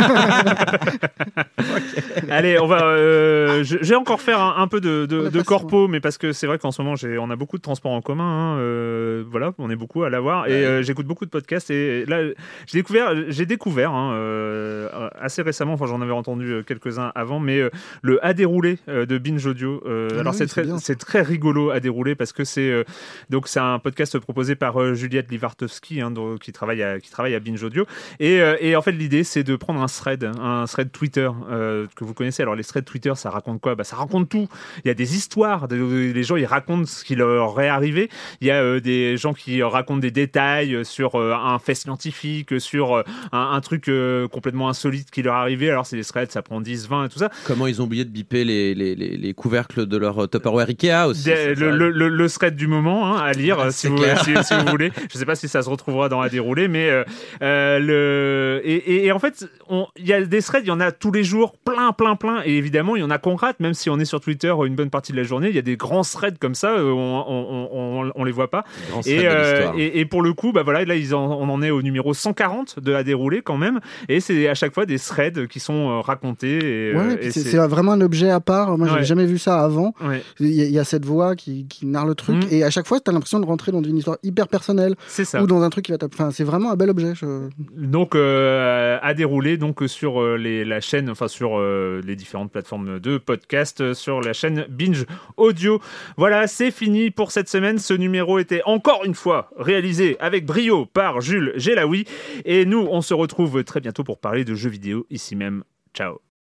Allez, on va. euh, je, je vais encore faire un, un peu de, de, On a de pas corpo, mais parce que c'est vrai qu'en ce moment, j'ai, on a beaucoup de transports en commun. Hein, euh, voilà, on est beaucoup à l'avoir. Et euh, j'écoute beaucoup de podcasts. Et là, j'ai découvert, j'ai découvert hein, euh, assez récemment, enfin, j'en avais entendu quelques-uns avant, mais euh, le A déroulé euh, de Binge Audio. Euh, Ah alors, oui, c'est, c'est très, bien. c'est très rigolo à dérouler parce que c'est, euh, donc, c'est un podcast proposé par euh, Juliette Livartowski, hein, donc, qui, travaille à, qui travaille à Binge Audio. Et, euh, et en fait, l'idée, c'est de prendre un thread, un thread Twitter euh, que vous connaissez. Alors, les threads Twitter, ça raconte quoi ? Bah, ça raconte tout. Il y a des histoires. De, les gens, ils racontent ce qui leur est arrivé. Il y a euh, des gens qui racontent des détails sur euh, un fait scientifique, sur euh, un, un truc trucs euh, complètement insolites qui leur arrivaient. Alors c'est des threads, ça prend dix, vingt et tout ça. Comment ils ont oublié de biper les, les, les, les couvercles de leur Tupperware Ikea aussi. Des, le, le, le, le thread du moment hein, à lire ah, si, vous, si, si vous voulez. Je sais pas si ça se retrouvera dans à dérouler, mais euh, euh, le et, et, et en fait, il y a des threads, il y en a tous les jours, plein, plein, plein. Et évidemment, il y en a qu'on rate, même si on est sur Twitter une bonne partie de la journée. Il y a des grands threads comme ça, on, on, on, on les voit pas. Et, euh, et, et pour le coup, bah voilà, là, ils en, on en est au numéro cent quarante de à dérouler quand même. Et c'est à chaque fois des threads qui sont racontés. Et, ouais, et c'est, c'est vraiment un objet à part. Moi, j'avais ouais. jamais vu ça avant. Ouais. Il y, y a cette voix qui, qui narre le truc. Mmh. Et à chaque fois, tu as l'impression de rentrer dans une histoire hyper personnelle. C'est ça. Ou dans un truc qui va t'app... Enfin, c'est vraiment un bel objet. Je... Donc, euh, à dérouler donc, sur euh, les, la chaîne, enfin, sur euh, les différentes plateformes de podcast, euh, sur la chaîne Binge Audio. Voilà, c'est fini pour cette semaine. Ce numéro était encore une fois réalisé avec brio par Jules Gelaoui. Et nous, on se retrouve très bientôt pour parler de jeux vidéo ici même. Ciao.